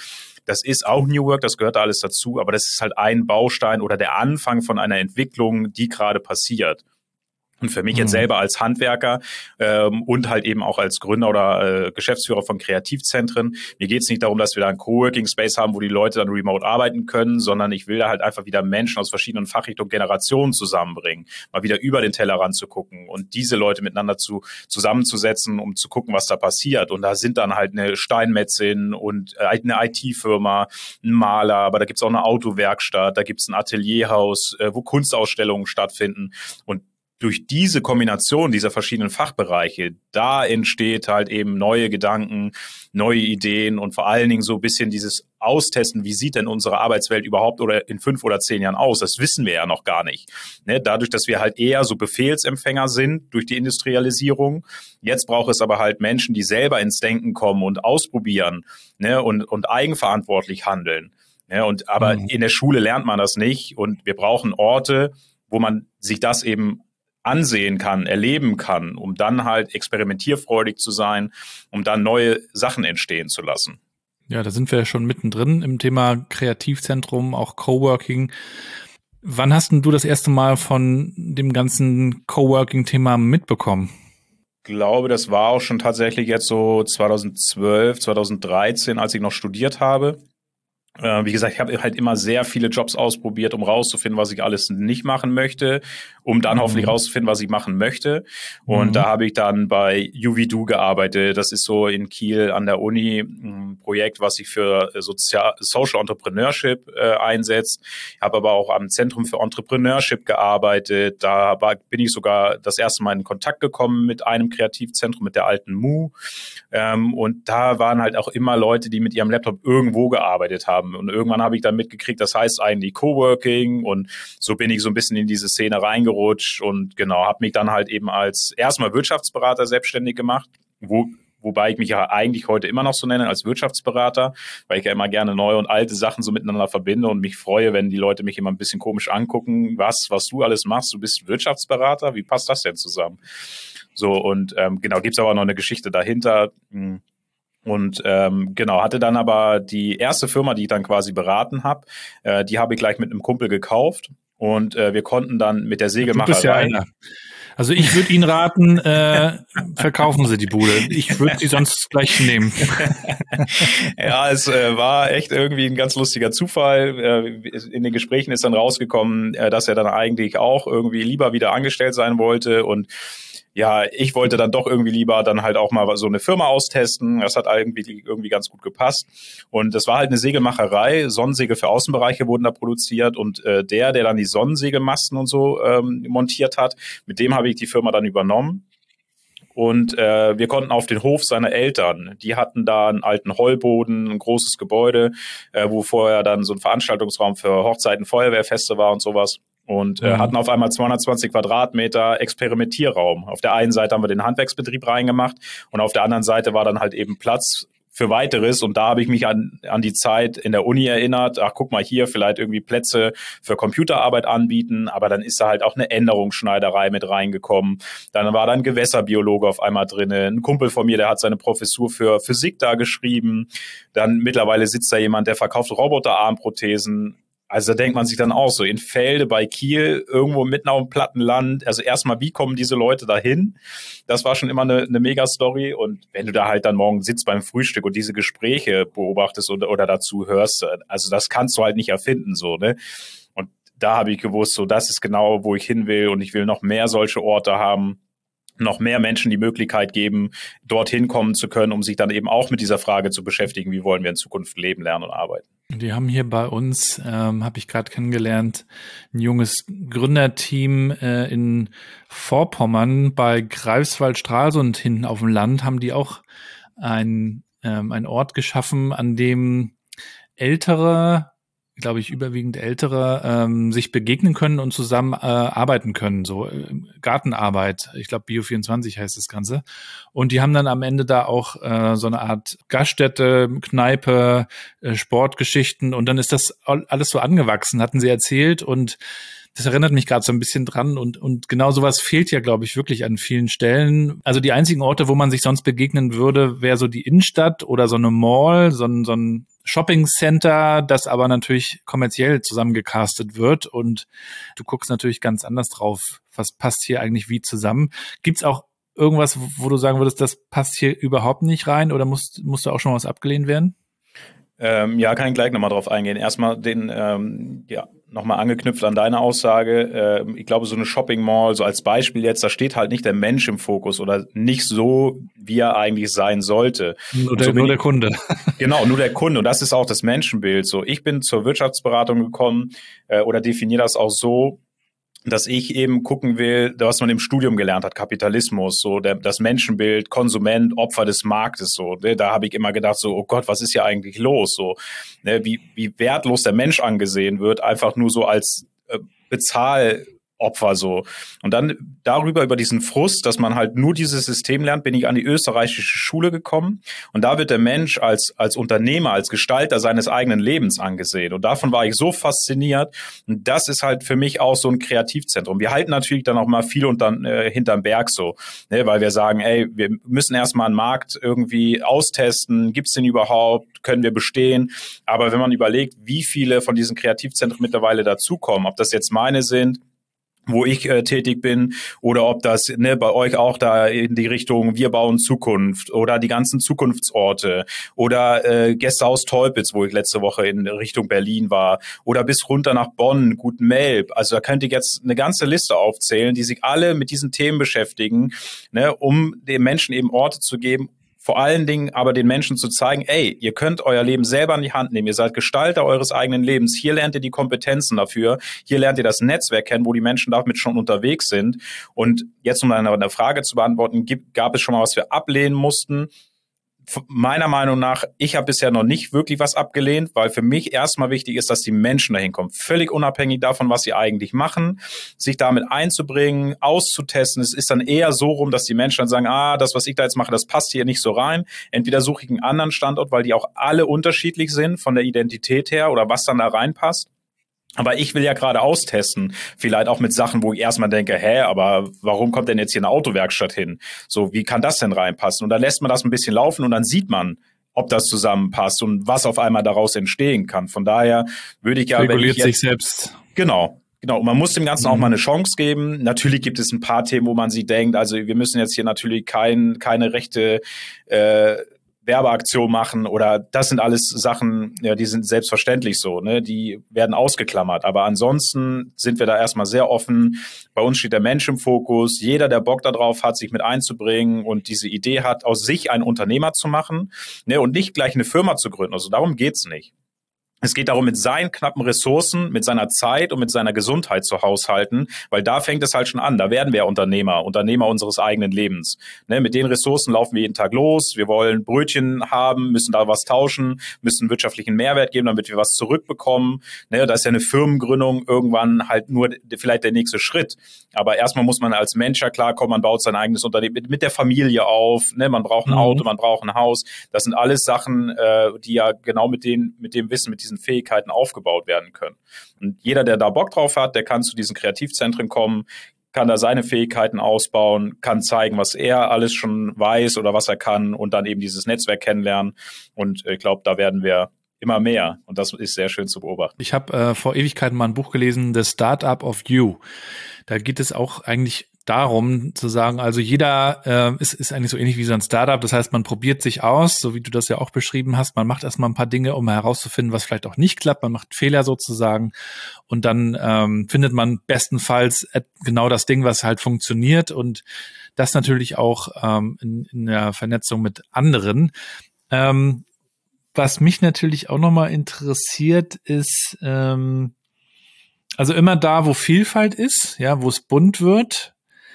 das ist auch New Work, das gehört da alles dazu, aber das ist halt ein Baustein oder der Anfang von einer Entwicklung, die gerade passiert. Und für mich jetzt selber als Handwerker ähm, und halt eben auch als Gründer oder äh, Geschäftsführer von Kreativzentren, mir geht es nicht darum, dass wir da einen Coworking Space haben, wo die Leute dann remote arbeiten können, sondern ich will da halt einfach wieder Menschen aus verschiedenen Fachrichtungen, Generationen zusammenbringen, mal wieder über den Tellerrand zu gucken und diese Leute miteinander zu zusammenzusetzen, um zu gucken, was da passiert. Und da sind dann halt eine Steinmetzin und äh, eine I T-Firma, ein Maler, aber da gibt's auch eine Autowerkstatt, da gibt's ein Atelierhaus, äh, wo Kunstausstellungen stattfinden. Und durch diese Kombination dieser verschiedenen Fachbereiche, da entsteht halt eben neue Gedanken, neue Ideen und vor allen Dingen so ein bisschen dieses Austesten, wie sieht denn unsere Arbeitswelt überhaupt oder in fünf oder zehn Jahren aus? Das wissen wir ja noch gar nicht. Ne? Dadurch, dass wir halt eher so Befehlsempfänger sind durch die Industrialisierung. Jetzt braucht es aber halt Menschen, die selber ins Denken kommen und ausprobieren, ne? und, und eigenverantwortlich handeln. Ne? Und, aber mhm. in der Schule lernt man das nicht und wir brauchen Orte, wo man sich das eben ansehen kann, erleben kann, um dann halt experimentierfreudig zu sein, um dann neue Sachen entstehen zu lassen. Ja, da sind wir ja schon mittendrin im Thema Kreativzentrum, auch Coworking. Wann hast denn du das erste Mal von dem ganzen Coworking-Thema mitbekommen? Ich glaube, das war auch schon tatsächlich jetzt so zweitausendzwölf, zweitausenddreizehn, als ich noch studiert habe. Wie gesagt, ich habe halt immer sehr viele Jobs ausprobiert, um rauszufinden, was ich alles nicht machen möchte, um dann mhm. hoffentlich rauszufinden, was ich machen möchte. Und mhm. da habe ich dann bei U V Do gearbeitet. Das ist so in Kiel an der Uni ein Projekt, was sich für Sozial- Social Entrepreneurship äh, einsetzt. Ich habe aber auch am Zentrum für Entrepreneurship gearbeitet. Da war, bin ich sogar das erste Mal in Kontakt gekommen mit einem Kreativzentrum, mit der alten Mu. Ähm, und da waren halt auch immer Leute, die mit ihrem Laptop irgendwo gearbeitet haben. Und irgendwann habe ich dann mitgekriegt, das heißt eigentlich Coworking und so bin ich so ein bisschen in diese Szene reingerutscht und genau, habe mich dann halt eben als erstmal Wirtschaftsberater selbstständig gemacht, wo, wobei ich mich ja eigentlich heute immer noch so nenne als Wirtschaftsberater, weil ich ja immer gerne neue und alte Sachen so miteinander verbinde und mich freue, wenn die Leute mich immer ein bisschen komisch angucken, was, was du alles machst, du bist Wirtschaftsberater, wie passt das denn zusammen? So und ähm, genau, gibt's aber noch eine Geschichte dahinter. Und ähm, genau, hatte dann aber die erste Firma, die ich dann quasi beraten habe, äh, die habe ich gleich mit einem Kumpel gekauft und äh, wir konnten dann mit der Segelmacherei... Du bist ja einer. Also ich würde Ihnen raten, äh, verkaufen Sie die Bude. Ich würde sie sonst gleich nehmen. Ja, es äh, war echt irgendwie ein ganz lustiger Zufall. Äh, in den Gesprächen ist dann rausgekommen, äh, dass er dann eigentlich auch irgendwie lieber wieder angestellt sein wollte und ja, ich wollte dann doch irgendwie lieber dann halt auch mal so eine Firma austesten. Das hat irgendwie, irgendwie ganz gut gepasst. Und das war halt eine Segelmacherei. Sonnensegel für Außenbereiche wurden da produziert. Und äh, der, der dann die Sonnensegelmasten und so ähm, montiert hat, mit dem habe ich die Firma dann übernommen. Und äh, wir konnten auf den Hof seiner Eltern, die hatten da einen alten Heulboden, ein großes Gebäude, äh, wo vorher dann so ein Veranstaltungsraum für Hochzeiten, Feuerwehrfeste war und sowas. Und äh, mhm. hatten auf einmal zweihundertzwanzig Quadratmeter Experimentierraum. Auf der einen Seite haben wir den Handwerksbetrieb reingemacht und auf der anderen Seite war dann halt eben Platz für Weiteres. Und da habe ich mich an, an die Zeit in der Uni erinnert. Ach, guck mal hier, vielleicht irgendwie Plätze für Computerarbeit anbieten. Aber dann ist da halt auch eine Änderungsschneiderei mit reingekommen. Dann war da ein Gewässerbiologe auf einmal drin. Ein Kumpel von mir, der hat seine Professur für Physik da geschrieben. Dann mittlerweile sitzt da jemand, der verkauft Roboterarmprothesen. Also da denkt man sich dann auch so, in Felde bei Kiel, irgendwo mitten auf dem Plattenland. Also erstmal, wie kommen diese Leute da hin? Das war schon immer eine, eine Mega-Story. Und wenn du da halt dann morgen sitzt beim Frühstück und diese Gespräche beobachtest oder, oder dazu hörst, also das kannst du halt nicht erfinden, so, ne? Und da habe ich gewusst, so, das ist genau, wo ich hin will. Und ich will noch mehr solche Orte haben, noch mehr Menschen die Möglichkeit geben, dorthin kommen zu können, um sich dann eben auch mit dieser Frage zu beschäftigen, wie wollen wir in Zukunft leben, lernen und arbeiten. Die haben hier bei uns, ähm, habe ich gerade kennengelernt, ein junges Gründerteam äh, in Vorpommern bei Greifswald-Stralsund hinten auf dem Land, haben die auch ein, ähm, ein Ort geschaffen, an dem ältere, glaube ich, überwiegend Ältere ähm, sich begegnen können und zusammen äh, arbeiten können, so äh, Gartenarbeit. Ich glaube, Bio vierundzwanzig heißt das Ganze. Und die haben dann am Ende da auch äh, so eine Art Gaststätte, Kneipe, äh, Sportgeschichten und dann ist das alles so angewachsen, hatten sie erzählt und das erinnert mich gerade so ein bisschen dran und und genau sowas fehlt ja, glaube ich, wirklich an vielen Stellen. Also die einzigen Orte, wo man sich sonst begegnen würde, wäre so die Innenstadt oder so eine Mall, so ein, so ein Shopping-Center, das aber natürlich kommerziell zusammengecastet wird und du guckst natürlich ganz anders drauf, was passt hier eigentlich wie zusammen. Gibt's auch irgendwas, wo du sagen würdest, das passt hier überhaupt nicht rein oder muss, muss da auch schon was abgelehnt werden? Ähm, ja, kann ich gleich nochmal drauf eingehen. Erstmal den, ähm, ja, nochmal angeknüpft an deine Aussage. Äh, ich glaube, so eine Shopping Mall, so als Beispiel jetzt, da steht halt nicht der Mensch im Fokus oder nicht so, wie er eigentlich sein sollte. Nur der, so nur ich, der Kunde. Genau, nur der Kunde. Und das ist auch das Menschenbild. So, ich bin zur Wirtschaftsberatung gekommen äh, oder definiere das auch so, dass ich eben gucken will, was man im Studium gelernt hat, Kapitalismus, so der, das Menschenbild, Konsument, Opfer des Marktes, so. Ne, da habe ich immer gedacht, so, oh Gott, was ist hier eigentlich los, so, ne, wie wie wertlos der Mensch angesehen wird, einfach nur so als äh, Bezahl Opfer so. Und dann darüber, über diesen Frust, dass man halt nur dieses System lernt, bin ich an die österreichische Schule gekommen. Und da wird der Mensch als, als Unternehmer, als Gestalter seines eigenen Lebens angesehen. Und davon war ich so fasziniert. Und das ist halt für mich auch so ein Kreativzentrum. Wir halten natürlich dann auch mal viel unter, äh, hinterm Berg so, ne, weil wir sagen, ey, wir müssen erstmal einen Markt irgendwie austesten. Gibt's den überhaupt? Können wir bestehen? Aber wenn man überlegt, wie viele von diesen Kreativzentren mittlerweile dazukommen, ob das jetzt meine sind, wo ich äh, tätig bin, oder ob das ne, bei euch auch da in die Richtung Wir bauen Zukunft oder die ganzen Zukunftsorte oder äh, Gästehaus Teupitz, wo ich letzte Woche in Richtung Berlin war, oder bis runter nach Bonn, Gutenmelb. Also da könnte ich jetzt eine ganze Liste aufzählen, die sich alle mit diesen Themen beschäftigen, ne, um den Menschen eben Orte zu geben, vor allen Dingen aber den Menschen zu zeigen, ey, ihr könnt euer Leben selber in die Hand nehmen. Ihr seid Gestalter eures eigenen Lebens. Hier lernt ihr die Kompetenzen dafür. Hier lernt ihr das Netzwerk kennen, wo die Menschen damit schon unterwegs sind. Und jetzt, um eine Frage zu beantworten, gibt, gab es schon mal, was wir ablehnen mussten? Meiner Meinung nach, ich habe bisher noch nicht wirklich was abgelehnt, weil für mich erstmal wichtig ist, dass die Menschen dahin kommen. Völlig unabhängig davon, was sie eigentlich machen, sich damit einzubringen, auszutesten. Es ist dann eher so rum, dass die Menschen dann sagen, ah, das, was ich da jetzt mache, das passt hier nicht so rein. Entweder suche ich einen anderen Standort, weil die auch alle unterschiedlich sind von der Identität her oder was dann da reinpasst. Aber ich will ja gerade austesten, vielleicht auch mit Sachen, wo ich erstmal denke, hä, aber warum kommt denn jetzt hier eine Autowerkstatt hin? So, wie kann das denn reinpassen? Und dann lässt man das ein bisschen laufen und dann sieht man, ob das zusammenpasst und was auf einmal daraus entstehen kann. Von daher würde ich ja... Reguliert wenn ich jetzt, sich selbst. Genau. Genau, und man muss dem Ganzen mhm. auch mal eine Chance geben. Natürlich gibt es ein paar Themen, wo man sich denkt, also wir müssen jetzt hier natürlich kein, keine rechte... Äh, Werbeaktion machen oder das sind alles Sachen, ja, die sind selbstverständlich so, ne, die werden ausgeklammert. Aber ansonsten sind wir da erstmal sehr offen. Bei uns steht der Mensch im Fokus. Jeder, der Bock darauf hat, sich mit einzubringen und diese Idee hat, aus sich einen Unternehmer zu machen, ne, und nicht gleich eine Firma zu gründen. Also darum geht's nicht. Es geht darum, mit seinen knappen Ressourcen, mit seiner Zeit und mit seiner Gesundheit zu haushalten, weil da fängt es halt schon an. Da werden wir Unternehmer, Unternehmer unseres eigenen Lebens. Ne, mit den Ressourcen laufen wir jeden Tag los. Wir wollen Brötchen haben, müssen da was tauschen, müssen wirtschaftlichen Mehrwert geben, damit wir was zurückbekommen. Ne, da ist ja eine Firmengründung irgendwann halt nur vielleicht der nächste Schritt. Aber erstmal muss man als Mensch ja klarkommen, man baut sein eigenes Unternehmen mit, mit der Familie auf. Ne, man braucht ein mhm. Auto, man braucht ein Haus. Das sind alles Sachen, äh, die ja genau mit, den, mit dem Wissen, mit diesen Fähigkeiten aufgebaut werden können. Und jeder, der da Bock drauf hat, der kann zu diesen Kreativzentren kommen, kann da seine Fähigkeiten ausbauen, kann zeigen, was er alles schon weiß oder was er kann und dann eben dieses Netzwerk kennenlernen. Und ich glaube, da werden wir immer mehr. Und das ist sehr schön zu beobachten. Ich habe äh, vor Ewigkeiten mal ein Buch gelesen, The Startup of You. Da geht es auch eigentlich darum zu sagen, also jeder äh, ist, ist eigentlich so ähnlich wie so ein Startup. Das heißt, man probiert sich aus, so wie du das ja auch beschrieben hast. Man macht erstmal ein paar Dinge, um herauszufinden, was vielleicht auch nicht klappt. Man macht Fehler sozusagen und dann ähm, findet man bestenfalls genau das Ding, was halt funktioniert und das natürlich auch ähm, in, in der Vernetzung mit anderen. Ähm, was mich natürlich auch nochmal interessiert ist, ähm, also immer da, wo Vielfalt ist, ja, wo es bunt wird,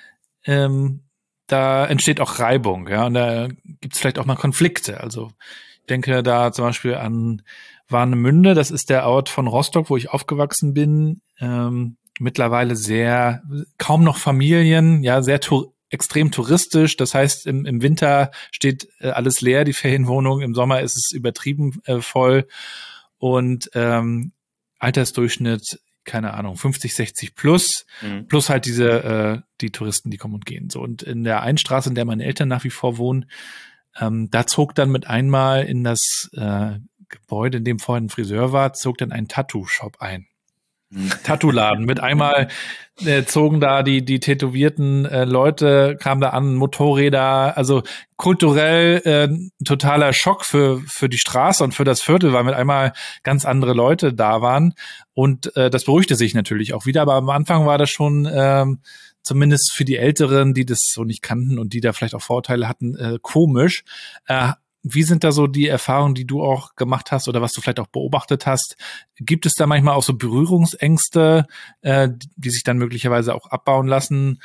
Ähm, da entsteht auch Reibung, ja, und da gibt es vielleicht auch mal Konflikte. Also ich denke da zum Beispiel an Warnemünde, das ist der Ort von Rostock, wo ich aufgewachsen bin, ähm, mittlerweile sehr, kaum noch Familien, ja, sehr tu- extrem touristisch, das heißt im, im Winter steht äh, alles leer, die Ferienwohnung, im Sommer ist es übertrieben äh, voll und ähm, Altersdurchschnitt keine Ahnung, fünfzig, sechzig plus, mhm. plus halt diese, äh, die Touristen, die kommen und gehen. So. Und in der einen Straße, in der meine Eltern nach wie vor wohnen, ähm, da zog dann mit einmal in das äh, Gebäude, in dem vorhin ein Friseur war, zog dann ein Tattoo-Shop ein. Tattoo-Laden. Mit einmal äh, zogen da die die tätowierten äh, Leute, kamen da an, Motorräder, also kulturell äh, totaler Schock für für die Straße und für das Viertel, weil mit einmal ganz andere Leute da waren und äh, das beruhigte sich natürlich auch wieder, aber am Anfang war das schon ähm, zumindest für die Älteren, die das so nicht kannten und die da vielleicht auch Vorurteile hatten, äh, komisch. Äh, Wie sind da so die Erfahrungen, die du auch gemacht hast oder was du vielleicht auch beobachtet hast? Gibt es da manchmal auch so Berührungsängste, äh, die sich dann möglicherweise auch abbauen lassen?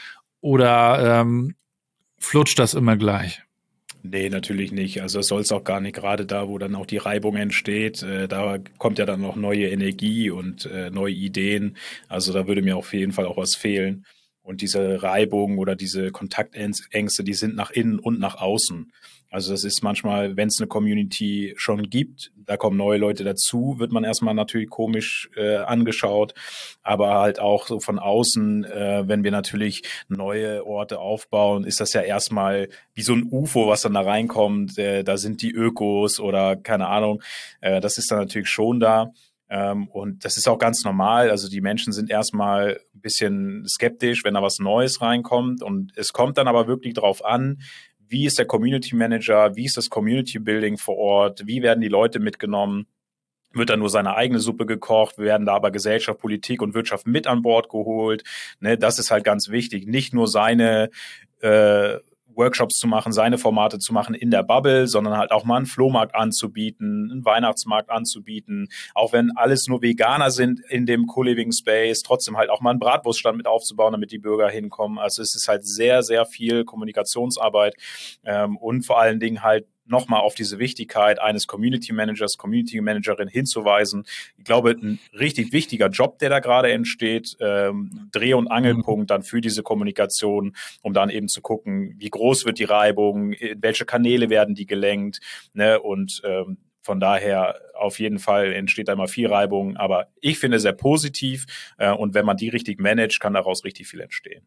Oder ähm, flutscht das immer gleich? Nee, natürlich nicht. Also das soll es auch gar nicht. Gerade da, wo dann auch die Reibung entsteht, äh, da kommt ja dann noch neue Energie und äh, neue Ideen. Also da würde mir auf jeden Fall auch was fehlen. Und diese Reibung oder diese Kontaktängste, die sind nach innen und nach außen. Also das ist manchmal, wenn es eine Community schon gibt, da kommen neue Leute dazu, wird man erstmal natürlich komisch äh, angeschaut, aber halt auch so von außen, äh, wenn wir natürlich neue Orte aufbauen, ist das ja erstmal wie so ein U F O, was dann da reinkommt, äh, da sind die Ökos oder keine Ahnung, äh, das ist dann natürlich schon da. Ähm, und das ist auch ganz normal. Also die Menschen sind erstmal ein bisschen skeptisch, wenn da was Neues reinkommt. Und es kommt dann aber wirklich drauf an, wie ist der Community Manager, wie ist das Community Building vor Ort, wie werden die Leute mitgenommen. Wird da nur seine eigene Suppe gekocht, werden da aber Gesellschaft, Politik und Wirtschaft mit an Bord geholt. Ne, das ist halt ganz wichtig. Nicht nur seine äh, Workshops zu machen, seine Formate zu machen in der Bubble, sondern halt auch mal einen Flohmarkt anzubieten, einen Weihnachtsmarkt anzubieten. Auch wenn alles nur Veganer sind in dem Co-Living Space, trotzdem halt auch mal einen Bratwurststand mit aufzubauen, damit die Bürger hinkommen. Also es ist halt sehr, sehr viel Kommunikationsarbeit ähm, und vor allen Dingen halt nochmal auf diese Wichtigkeit eines Community Managers, Community Managerin hinzuweisen. Ich glaube, ein richtig wichtiger Job, der da gerade entsteht, ähm, Dreh- und Angelpunkt dann für diese Kommunikation, um dann eben zu gucken, wie groß wird die Reibung, in welche Kanäle werden die gelenkt, ne? Und ähm, von daher auf jeden Fall entsteht da immer viel Reibung, aber ich finde sehr positiv äh, und wenn man die richtig managt, kann daraus richtig viel entstehen.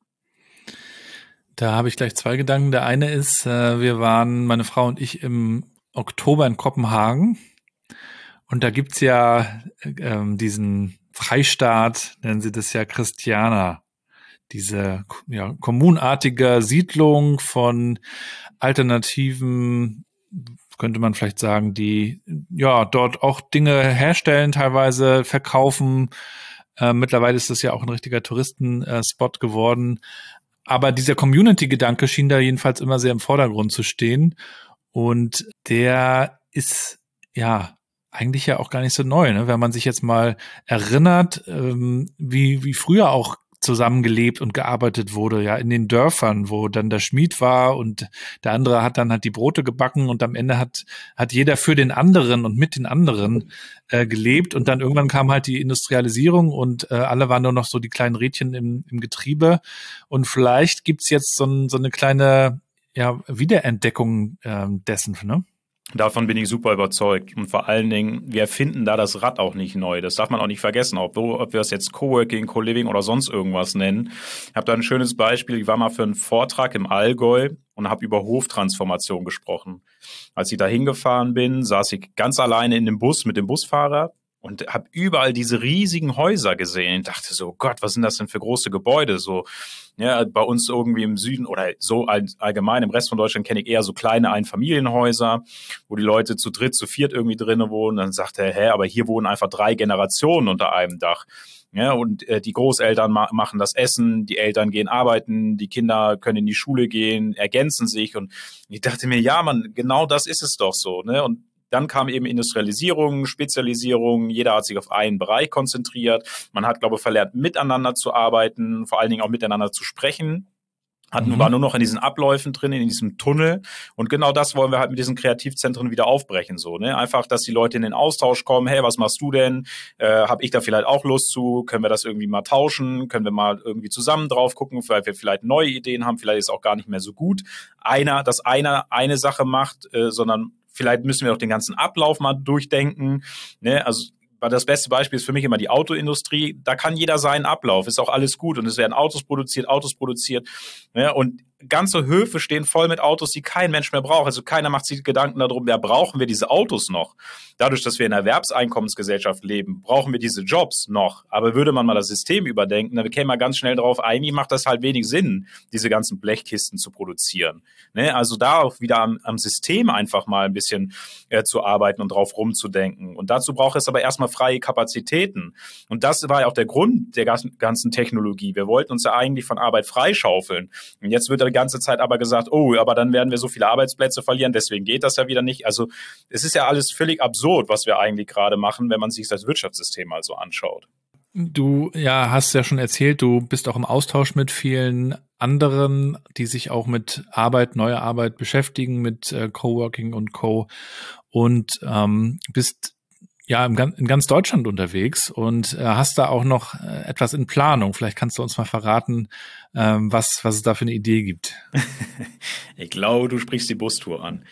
Da habe ich gleich zwei Gedanken. Der eine ist, äh, wir waren, meine Frau und ich, im Oktober in Kopenhagen. Und da gibt's ja ähm, diesen Freistaat, nennen sie das ja Christiania. Diese ja, kommunartige Siedlung von alternativen, könnte man vielleicht sagen, die ja dort auch Dinge herstellen, teilweise verkaufen. Äh, mittlerweile ist das ja auch ein richtiger Touristenspot geworden. Aber dieser Community-Gedanke schien da jedenfalls immer sehr im Vordergrund zu stehen. Und der ist, ja, eigentlich ja auch gar nicht so neu, ne? Wenn man sich jetzt mal erinnert, ähm, wie, wie früher auch zusammengelebt und gearbeitet wurde, ja, in den Dörfern, wo dann der Schmied war und der andere hat dann halt die Brote gebacken und am Ende hat hat jeder für den anderen und mit den anderen äh, gelebt und dann irgendwann kam halt die Industrialisierung und äh, alle waren nur noch so die kleinen Rädchen im, im Getriebe und vielleicht gibt's jetzt so, ein, so eine kleine ja Wiederentdeckung äh, dessen, ne? Davon bin ich super überzeugt. Und vor allen Dingen, wir erfinden da das Rad auch nicht neu. Das darf man auch nicht vergessen, ob, ob wir das jetzt Coworking, Co-Living oder sonst irgendwas nennen. Ich habe da ein schönes Beispiel. Ich war mal für einen Vortrag im Allgäu und habe über Hoftransformation gesprochen. Als ich da hingefahren bin, saß ich ganz alleine in dem Bus mit dem Busfahrer und habe überall diese riesigen Häuser gesehen. Ich dachte so, Gott, was sind das denn für große Gebäude? So, ja, bei uns irgendwie im Süden oder so allgemein im Rest von Deutschland kenne ich eher so kleine Einfamilienhäuser, wo die Leute zu dritt, zu viert irgendwie drinnen wohnen. Dann sagt er, hä, aber hier wohnen einfach drei Generationen unter einem Dach. Ja, und äh, die Großeltern ma- machen das Essen, die Eltern gehen arbeiten, die Kinder können in die Schule gehen, ergänzen sich. Und ich dachte mir, ja, Mann, genau das ist es doch so, ne? Und dann kam eben Industrialisierung, Spezialisierung, jeder hat sich auf einen Bereich konzentriert. Man hat, glaube ich, verlernt, miteinander zu arbeiten, vor allen Dingen auch miteinander zu sprechen. Hat, mhm. war nur noch in diesen Abläufen drin, in diesem Tunnel. Und genau das wollen wir halt mit diesen Kreativzentren wieder aufbrechen. So, ne? Einfach, dass die Leute in den Austausch kommen. Hey, was machst du denn? Äh, Habe ich da vielleicht auch Lust zu? Können wir das irgendwie mal tauschen? Können wir mal irgendwie zusammen drauf gucken, weil wir vielleicht neue Ideen haben? Vielleicht ist es auch gar nicht mehr so gut. Einer, dass einer eine Sache macht, äh, sondern vielleicht müssen wir auch den ganzen Ablauf mal durchdenken. Ne? Also das beste Beispiel ist für mich immer die Autoindustrie. Da kann jeder seinen Ablauf, ist auch alles gut und es werden Autos produziert, Autos produziert. Ne? Und ganze Höfe stehen voll mit Autos, die kein Mensch mehr braucht. Also keiner macht sich Gedanken darum, ja, brauchen wir diese Autos noch? Dadurch, dass wir in einer Erwerbseinkommensgesellschaft leben, brauchen wir diese Jobs noch. Aber würde man mal das System überdenken, dann käme man ganz schnell drauf, eigentlich macht das halt wenig Sinn, diese ganzen Blechkisten zu produzieren. Ne? Also da auch wieder am, am System einfach mal ein bisschen äh, zu arbeiten und drauf rumzudenken. Und dazu braucht es aber erstmal freie Kapazitäten. Und das war ja auch der Grund der ganzen Technologie. Wir wollten uns ja eigentlich von Arbeit freischaufeln. Und jetzt wird die ganze Zeit aber gesagt, oh, aber dann werden wir so viele Arbeitsplätze verlieren, deswegen geht das ja wieder nicht. Also es ist ja alles völlig absurd, was wir eigentlich gerade machen, wenn man sich das Wirtschaftssystem mal so anschaut. Du ja hast ja schon erzählt, du bist auch im Austausch mit vielen anderen, die sich auch mit Arbeit, neuer Arbeit beschäftigen, mit äh, Coworking und Co. Und ähm, bist ja im, in ganz Deutschland unterwegs und äh, hast da auch noch äh, etwas in Planung. Vielleicht kannst du uns mal verraten, ähm, was, was es da für eine Idee gibt. Ich glaube, du sprichst die Bustour an.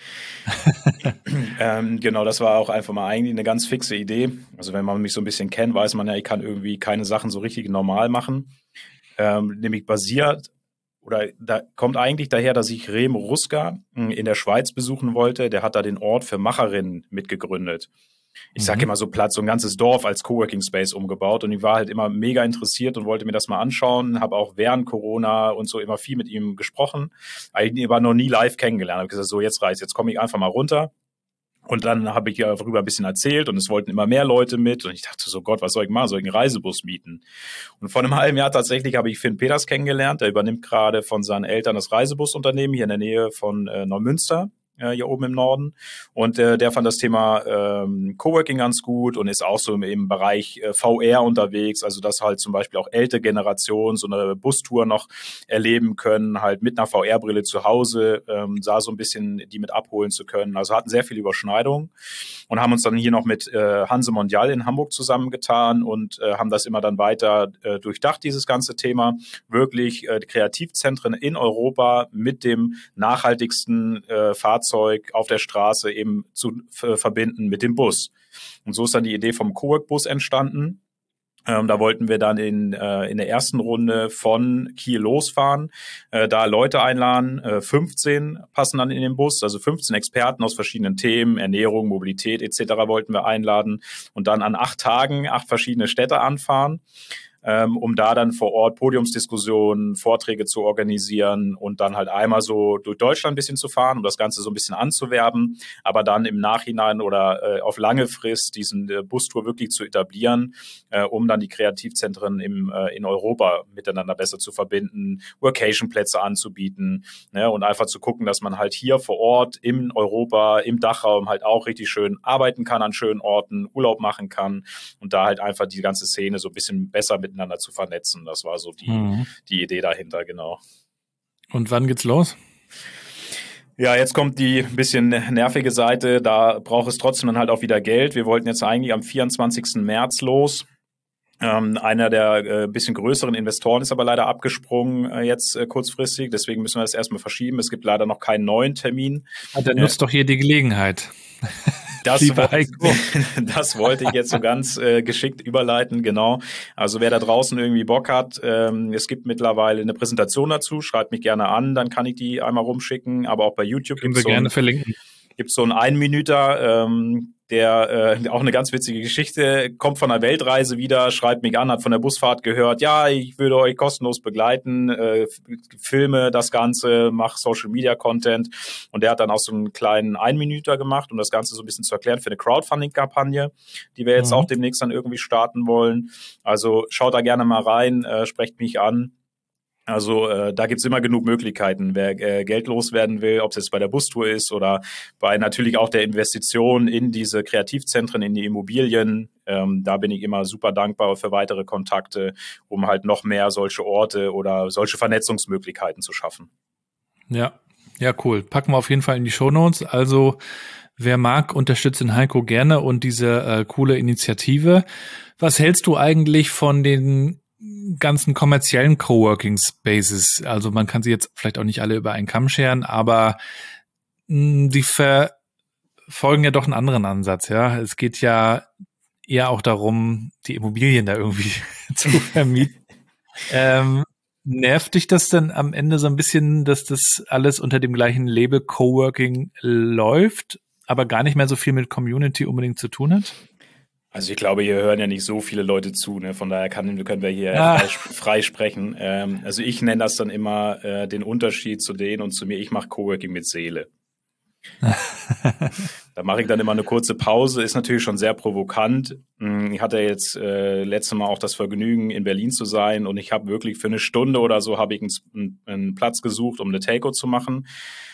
ähm, genau, das war auch einfach mal eigentlich eine ganz fixe Idee. Also wenn man mich so ein bisschen kennt, weiß man ja, ich kann irgendwie keine Sachen so richtig normal machen. Ähm, nämlich basiert, oder da kommt eigentlich daher, dass ich Remo Ruska in der Schweiz besuchen wollte. Der hat da den Ort für Macherinnen mitgegründet. Ich sage immer so platt, so ein ganzes Dorf als Coworking Space umgebaut und ich war halt immer mega interessiert und wollte mir das mal anschauen, habe auch während Corona und so immer viel mit ihm gesprochen, eigentlich aber noch nie live kennengelernt. Habe gesagt, so jetzt reicht's, jetzt komme ich einfach mal runter. Und dann habe ich ja darüber ein bisschen erzählt und es wollten immer mehr Leute mit und ich dachte so, Gott, was soll ich machen? Soll ich einen Reisebus mieten? Und vor einem halben Jahr tatsächlich habe ich Finn Peters kennengelernt, der übernimmt gerade von seinen Eltern das Reisebusunternehmen hier in der Nähe von äh, Neumünster. Hier oben im Norden. Und äh, der fand das Thema ähm, Coworking ganz gut und ist auch so im, im Bereich äh, V R unterwegs, also dass halt zum Beispiel auch ältere Generationen so eine Bustour noch erleben können, halt mit einer V R-Brille zu Hause, ähm, da so ein bisschen die mit abholen zu können. Also hatten sehr viele Überschneidungen und haben uns dann hier noch mit äh, Hanse Mondial in Hamburg zusammengetan und äh, haben das immer dann weiter äh, durchdacht, dieses ganze Thema. Wirklich äh, Kreativzentren in Europa mit dem nachhaltigsten äh, Fahrzeug auf der Straße eben zu äh, verbinden mit dem Bus. Und so ist dann die Idee vom Cowork-Bus entstanden. Ähm, da wollten wir dann in, äh, in der ersten Runde von Kiel losfahren, äh, da Leute einladen, äh, fünfzehn passen dann in den Bus, also fünfzehn Experten aus verschiedenen Themen, Ernährung, Mobilität et cetera wollten wir einladen und dann an acht Tagen acht verschiedene Städte anfahren, ähm, um da dann vor Ort Podiumsdiskussionen, Vorträge zu organisieren und dann halt einmal so durch Deutschland ein bisschen zu fahren, um das Ganze so ein bisschen anzuwerben, aber dann im Nachhinein oder äh, auf lange Frist diesen äh, Bustour wirklich zu etablieren, äh, um dann die Kreativzentren im, äh, in Europa miteinander besser zu verbinden, Workation-Plätze anzubieten, ne, und einfach zu gucken, dass man halt hier vor Ort in Europa, im Dachraum halt auch richtig schön arbeiten kann an schönen Orten, Urlaub machen kann und da halt einfach die ganze Szene so ein bisschen besser mit miteinander zu vernetzen. Das war so die, mhm. die Idee dahinter, genau. Und wann geht's los? Ja, jetzt kommt die bisschen nervige Seite. Da braucht es trotzdem dann halt auch wieder Geld. Wir wollten jetzt eigentlich am vierundzwanzigsten März los. Ähm, einer der äh, bisschen größeren Investoren ist aber leider abgesprungen äh, jetzt äh, kurzfristig. Deswegen müssen wir das erstmal verschieben. Es gibt leider noch keinen neuen Termin. Ja, dann nutzt äh, doch hier die Gelegenheit. Das, das wollte ich jetzt so ganz äh, geschickt überleiten, genau. Also wer da draußen irgendwie Bock hat, ähm, es gibt mittlerweile eine Präsentation dazu, schreibt mich gerne an, dann kann ich die einmal rumschicken, aber auch bei YouTube gibt es so, ein, so einen Ein-Minüter, ähm, der äh, auch eine ganz witzige Geschichte, kommt von einer Weltreise wieder, schreibt mich an, hat von der Busfahrt gehört, ja, ich würde euch kostenlos begleiten, äh, filme das Ganze, mache Social-Media-Content und der hat dann auch so einen kleinen Ein-Minüter gemacht, um das Ganze so ein bisschen zu erklären für eine Crowdfunding-Kampagne, die wir jetzt mhm. auch demnächst dann irgendwie starten wollen. Also schaut da gerne mal rein, äh, sprecht mich an. Also äh, da gibt's immer genug Möglichkeiten, wer äh, Geld loswerden will, ob es jetzt bei der Bustour ist oder bei natürlich auch der Investition in diese Kreativzentren, in die Immobilien. Ähm, da bin ich immer super dankbar für weitere Kontakte, um halt noch mehr solche Orte oder solche Vernetzungsmöglichkeiten zu schaffen. Ja, ja, cool. Packen wir auf jeden Fall in die Shownotes. Also wer mag, unterstützt den Heiko gerne und diese äh, coole Initiative. Was hältst du eigentlich von den ganzen kommerziellen Coworking Spaces? Also man kann sie jetzt vielleicht auch nicht alle über einen Kamm scheren, aber mh, die verfolgen ja doch einen anderen Ansatz, ja. Es geht ja eher auch darum, die Immobilien da irgendwie zu vermieten. ähm, Nervt dich das dann am Ende so ein bisschen, dass das alles unter dem gleichen Label Coworking läuft, aber gar nicht mehr so viel mit Community unbedingt zu tun hat? Also ich glaube, hier hören ja nicht so viele Leute zu, ne? Von daher kann, können wir hier Ah. frei, frei sprechen. Ähm, also ich nenne das dann immer äh, den Unterschied zu denen und zu mir, ich mache Coworking mit Seele. Da mache ich dann immer eine kurze Pause, ist natürlich schon sehr provokant. Ich hatte jetzt äh, letztes Mal auch das Vergnügen, in Berlin zu sein und ich habe wirklich für eine Stunde oder so habe ich einen, einen Platz gesucht, um eine Telco zu machen.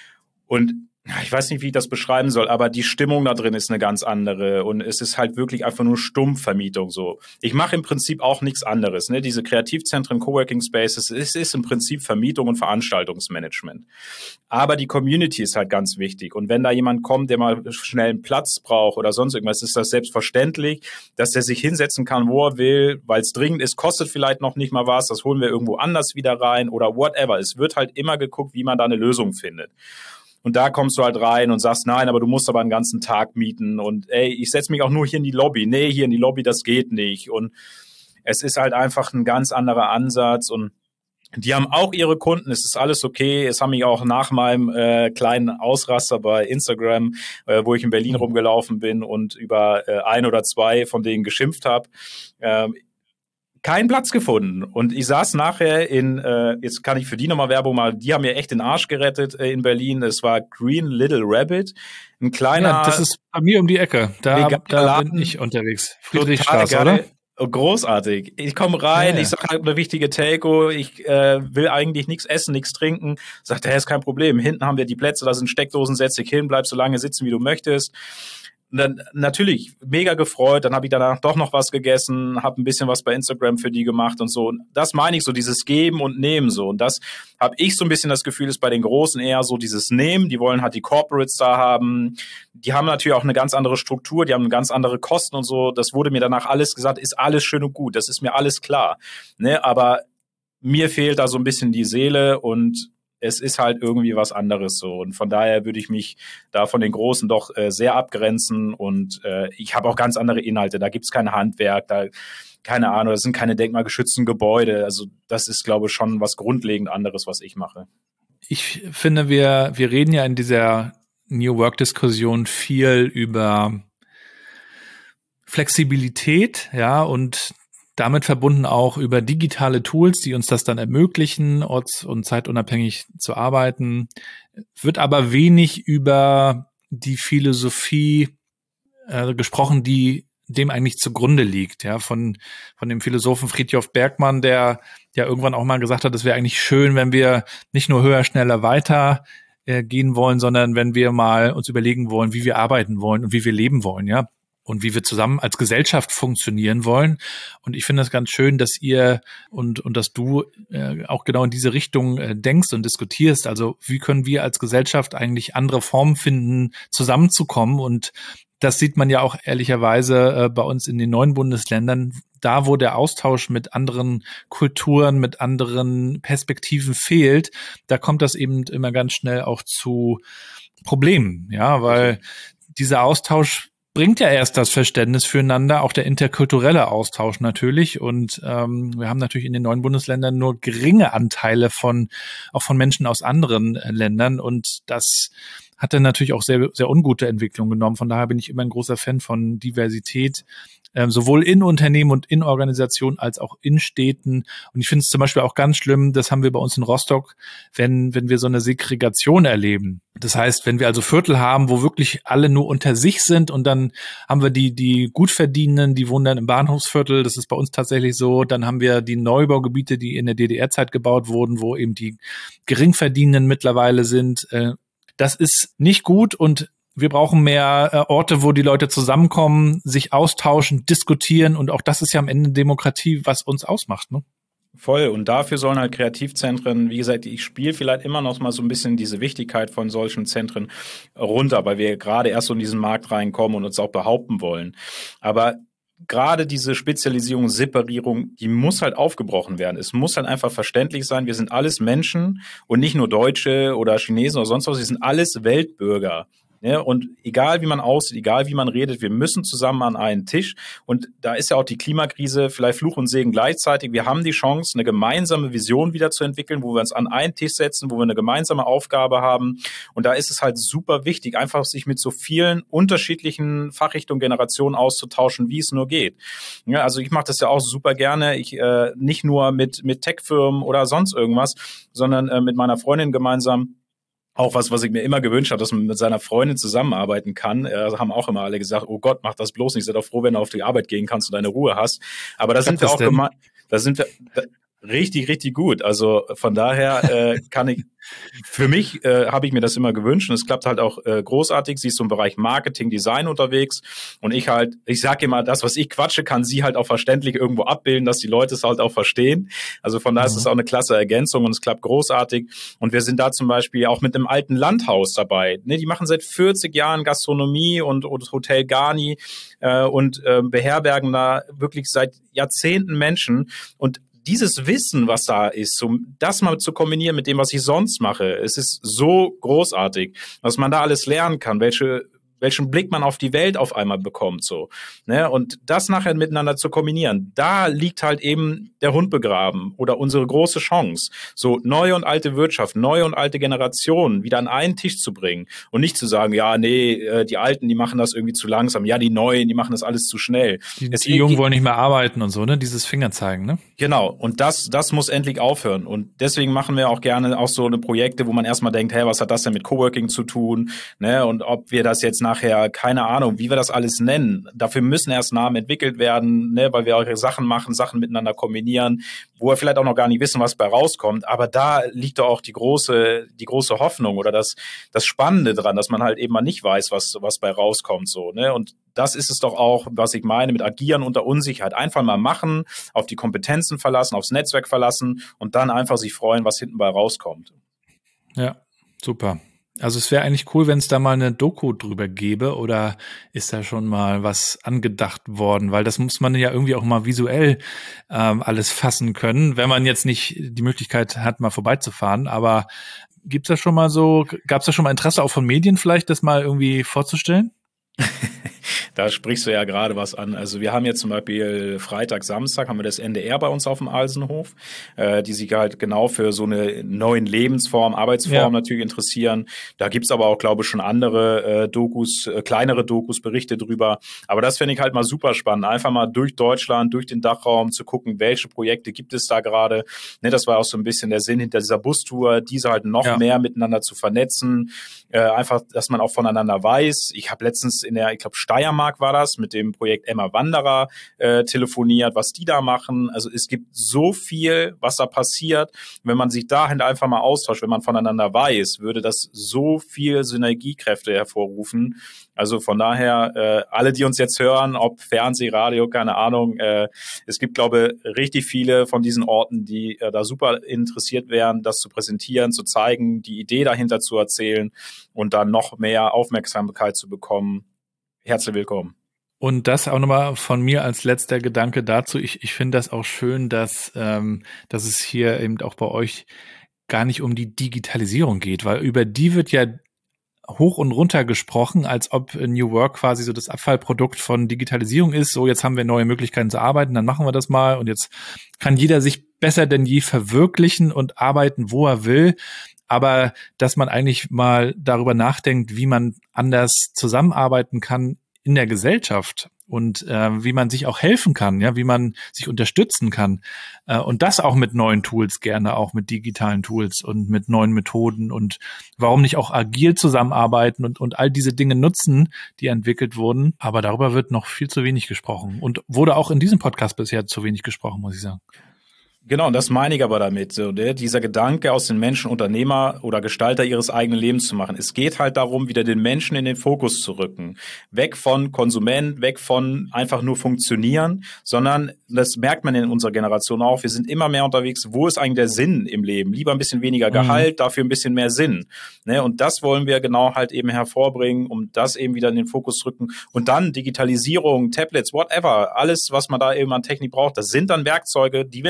Und ich weiß nicht, wie ich das beschreiben soll, aber die Stimmung da drin ist eine ganz andere und es ist halt wirklich einfach nur Stumpfvermietung so. Ich mache im Prinzip auch nichts anderes, ne? Diese Kreativzentren, Coworking Spaces, es ist im Prinzip Vermietung und Veranstaltungsmanagement. Aber die Community ist halt ganz wichtig und wenn da jemand kommt, der mal schnell einen Platz braucht oder sonst irgendwas, ist das selbstverständlich, dass der sich hinsetzen kann, wo er will, weil es dringend ist, kostet vielleicht noch nicht mal was, das holen wir irgendwo anders wieder rein oder whatever. Es wird halt immer geguckt, wie man da eine Lösung findet. Und da kommst du halt rein und sagst, nein, aber du musst aber einen ganzen Tag mieten und ey, ich setze mich auch nur hier in die Lobby. Nee, hier in die Lobby, das geht nicht. Und es ist halt einfach ein ganz anderer Ansatz und die haben auch ihre Kunden, es ist alles okay. Es haben mich auch nach meinem äh, kleinen Ausraster bei Instagram, äh, wo ich in Berlin rumgelaufen bin und über äh, ein oder zwei von denen geschimpft habe, äh, keinen Platz gefunden. Und ich saß nachher in, äh, jetzt kann ich für die nochmal Werbung machen, die haben mir echt den Arsch gerettet äh, in Berlin. Es war Green Little Rabbit, ein kleiner... Ja, das ist bei mir um die Ecke. Da, da Laden, bin ich unterwegs. Friedrichstraße, oder? Großartig. Ich komme rein, ja, ja. ich sage halt eine wichtige Telco, ich äh, will eigentlich nichts essen, nichts trinken. Sagt er, ist kein Problem. Hinten haben wir die Plätze, da sind Steckdosen, setz dich hin, bleib so lange sitzen, wie du möchtest. Und dann natürlich mega gefreut, dann habe ich danach doch noch was gegessen, habe ein bisschen was bei Instagram für die gemacht und so. Und das meine ich so, dieses Geben und Nehmen so. Und das habe ich so ein bisschen das Gefühl, ist bei den Großen eher so dieses Nehmen. Die wollen halt die Corporates da haben. Die haben natürlich auch eine ganz andere Struktur, die haben eine ganz andere Kosten und so. Das wurde mir danach alles gesagt, ist alles schön und gut, das ist mir alles klar. Ne? Aber mir fehlt da so ein bisschen die Seele und es ist halt irgendwie was anderes so. Und von daher würde ich mich da von den Großen doch äh, sehr abgrenzen. Und äh, ich habe auch ganz andere Inhalte. Da gibt's kein Handwerk, da keine Ahnung, das sind keine denkmalgeschützten Gebäude. Also das ist, glaube ich, schon was grundlegend anderes, was ich mache. Ich finde, wir, wir reden ja in dieser New Work-Diskussion viel über Flexibilität, ja, und damit verbunden auch über digitale Tools, die uns das dann ermöglichen, orts- und zeitunabhängig zu arbeiten, wird aber wenig über die Philosophie äh, gesprochen, die dem eigentlich zugrunde liegt, ja, von von dem Philosophen Frithjof Bergmann, der ja irgendwann auch mal gesagt hat, es wäre eigentlich schön, wenn wir nicht nur höher, schneller, weiter äh, gehen wollen, sondern wenn wir mal uns überlegen wollen, wie wir arbeiten wollen und wie wir leben wollen, ja. Und wie wir zusammen als Gesellschaft funktionieren wollen. Und ich finde das ganz schön, dass ihr und und dass du äh, auch genau in diese Richtung äh, denkst und diskutierst. Also wie können wir als Gesellschaft eigentlich andere Formen finden, zusammenzukommen? Und das sieht man ja auch ehrlicherweise äh, bei uns in den neuen Bundesländern. Da, wo der Austausch mit anderen Kulturen, mit anderen Perspektiven fehlt, da kommt das eben immer ganz schnell auch zu Problemen. Ja, weil dieser Austausch bringt ja erst das Verständnis füreinander, auch der interkulturelle Austausch natürlich. Und ähm, wir haben natürlich in den neuen Bundesländern nur geringe Anteile von auch von Menschen aus anderen äh, Ländern. Und das hat dann natürlich auch sehr sehr ungute Entwicklung genommen. Von daher bin ich immer ein großer Fan von Diversität, ähm, sowohl in Unternehmen und in Organisationen als auch in Städten. Und ich finde es zum Beispiel auch ganz schlimm, das haben wir bei uns in Rostock, wenn wenn wir so eine Segregation erleben. Das heißt, wenn wir also Viertel haben, wo wirklich alle nur unter sich sind und dann haben wir die die Gutverdienenden, die wohnen dann im Bahnhofsviertel, das ist bei uns tatsächlich so. Dann haben wir die Neubaugebiete, die in der D D R-Zeit gebaut wurden, wo eben die Geringverdienenden mittlerweile sind. Das ist nicht gut und wir brauchen mehr Orte, wo die Leute zusammenkommen, sich austauschen, diskutieren und auch das ist ja am Ende Demokratie, was uns ausmacht, ne? Voll. Und dafür sollen halt Kreativzentren, wie gesagt, ich spiele vielleicht immer noch mal so ein bisschen diese Wichtigkeit von solchen Zentren runter, weil wir gerade erst so in diesen Markt reinkommen und uns auch behaupten wollen. Aber gerade diese Spezialisierung, Separierung, die muss halt aufgebrochen werden. Es muss halt einfach verständlich sein, wir sind alles Menschen und nicht nur Deutsche oder Chinesen oder sonst was, wir sind alles Weltbürger. Ne? Und egal wie man aussieht, egal wie man redet, wir müssen zusammen an einen Tisch. Und da ist ja auch die Klimakrise vielleicht Fluch und Segen gleichzeitig. Wir haben die Chance, eine gemeinsame Vision wieder zu entwickeln, wo wir uns an einen Tisch setzen, wo wir eine gemeinsame Aufgabe haben. Und da ist es halt super wichtig, einfach sich mit so vielen unterschiedlichen Fachrichtungen, Generationen auszutauschen, wie es nur geht. Ja, also ich mache das ja auch super gerne. Ich äh, nicht nur mit mit Tech-Firmen oder sonst irgendwas, sondern äh, mit meiner Freundin gemeinsam. Auch was, was ich mir immer gewünscht habe, dass man mit seiner Freundin zusammenarbeiten kann. Äh, haben auch immer alle gesagt, oh Gott, mach das bloß nicht. Sei doch froh, wenn du auf die Arbeit gehen kannst und deine Ruhe hast. Aber da sind wir auch geme- da sind wir da, richtig, richtig gut. Also von daher äh, kann ich, für mich äh, habe ich mir das immer gewünscht und es klappt halt auch äh, großartig. Sie ist so im Bereich Marketing, Design unterwegs und ich halt, ich sage immer, das, was ich quatsche, kann sie halt auch verständlich irgendwo abbilden, dass die Leute es halt auch verstehen. Also von daher mhm. ist es auch eine klasse Ergänzung und es klappt großartig. Und wir sind da zum Beispiel auch mit einem alten Landhaus dabei. Ne, die machen seit vierzig Jahren Gastronomie und, und Hotel Garni äh, und äh, beherbergen da wirklich seit Jahrzehnten Menschen und dieses Wissen, was da ist, um das mal zu kombinieren mit dem, was ich sonst mache, es ist so großartig, was man da alles lernen kann, welche welchen Blick man auf die Welt auf einmal bekommt, so, ne, und das nachher miteinander zu kombinieren, da liegt halt eben der Hund begraben oder unsere große Chance, so neue und alte Wirtschaft, neue und alte Generationen wieder an einen Tisch zu bringen und nicht zu sagen, ja, nee, die Alten, die machen das irgendwie zu langsam, ja, die Neuen, die machen das alles zu schnell. Die, die Jungen wollen nicht mehr arbeiten und so, ne, dieses Fingerzeigen, ne? Genau, und das, das muss endlich aufhören und deswegen machen wir auch gerne auch so eine Projekte, wo man erstmal denkt, hey, was hat das denn mit Coworking zu tun, ne, und ob wir das jetzt nachher, keine Ahnung, wie wir das alles nennen. Dafür müssen erst Namen entwickelt werden, ne, weil wir auch Sachen machen, Sachen miteinander kombinieren, wo wir vielleicht auch noch gar nicht wissen, was bei rauskommt. Aber da liegt doch auch die große, die große Hoffnung oder das, das Spannende dran, dass man halt eben mal nicht weiß, was, was bei rauskommt, so, ne. Und das ist es doch auch, was ich meine mit Agieren unter Unsicherheit. Einfach mal machen, auf die Kompetenzen verlassen, aufs Netzwerk verlassen und dann einfach sich freuen, was hinten bei rauskommt. Ja, super. Also es wäre eigentlich cool, wenn es da mal eine Doku drüber gäbe oder ist da schon mal was angedacht worden? Weil das muss man ja irgendwie auch mal visuell ähm, alles fassen können, wenn man jetzt nicht die Möglichkeit hat, mal vorbeizufahren. Aber gibt's da schon mal so, gab's da schon mal Interesse auch von Medien vielleicht, das mal irgendwie vorzustellen? Da sprichst du ja gerade was an. Also wir haben jetzt zum Beispiel Freitag, Samstag haben wir das N D R bei uns auf dem Alsenhof, äh, die sich halt genau für so eine neuen Lebensform, Arbeitsform ja. natürlich interessieren. Da gibt's aber auch, glaube ich, schon andere äh, Dokus, äh, kleinere Dokus, Berichte drüber. Aber das finde ich halt mal super spannend. Einfach mal durch Deutschland, durch den Dachraum zu gucken, welche Projekte gibt es da gerade. Ne, das war auch so ein bisschen der Sinn hinter dieser Bustour, diese halt noch ja. mehr miteinander zu vernetzen. Äh, einfach, dass man auch voneinander weiß. Ich habe letztens in der, ich glaube, Steiermark war das, mit dem Projekt Emma Wanderer äh, telefoniert, was die da machen. Also es gibt so viel, was da passiert. Wenn man sich dahin einfach mal austauscht, wenn man voneinander weiß, würde das so viel Synergiekräfte hervorrufen. Also von daher, äh, alle, die uns jetzt hören, ob Fernseh, Radio, keine Ahnung, äh, es gibt, glaube ich, richtig viele von diesen Orten, die äh, da super interessiert wären, das zu präsentieren, zu zeigen, die Idee dahinter zu erzählen und dann noch mehr Aufmerksamkeit zu bekommen. Herzlich willkommen. Und das auch nochmal von mir als letzter Gedanke dazu. Ich, ich finde das auch schön, dass, ähm, dass es hier eben auch bei euch gar nicht um die Digitalisierung geht, weil über die wird ja hoch und runter gesprochen, als ob New Work quasi so das Abfallprodukt von Digitalisierung ist. So, jetzt haben wir neue Möglichkeiten zu arbeiten, dann machen wir das mal und jetzt kann jeder sich besser denn je verwirklichen und arbeiten, wo er will. Aber dass man eigentlich mal darüber nachdenkt, wie man anders zusammenarbeiten kann in der Gesellschaft und äh, wie man sich auch helfen kann, ja, wie man sich unterstützen kann äh, und das auch mit neuen Tools, gerne auch mit digitalen Tools und mit neuen Methoden und warum nicht auch agil zusammenarbeiten und und all diese Dinge nutzen, die entwickelt wurden. Aber darüber wird noch viel zu wenig gesprochen und wurde auch in diesem Podcast bisher zu wenig gesprochen, muss ich sagen. Genau, und das meine ich aber damit, so, ne? Dieser Gedanke, aus den Menschen Unternehmer oder Gestalter ihres eigenen Lebens zu machen. Es geht halt darum, wieder den Menschen in den Fokus zu rücken. Weg von Konsument, weg von einfach nur funktionieren, sondern, das merkt man in unserer Generation auch, wir sind immer mehr unterwegs, wo ist eigentlich der Sinn im Leben? Lieber ein bisschen weniger Gehalt, mhm. dafür ein bisschen mehr Sinn. Ne? Und das wollen wir genau halt eben hervorbringen, um das eben wieder in den Fokus zu rücken. Und dann Digitalisierung, Tablets, whatever, alles, was man da eben an Technik braucht, das sind dann Werkzeuge, die wir natürlich brauchen,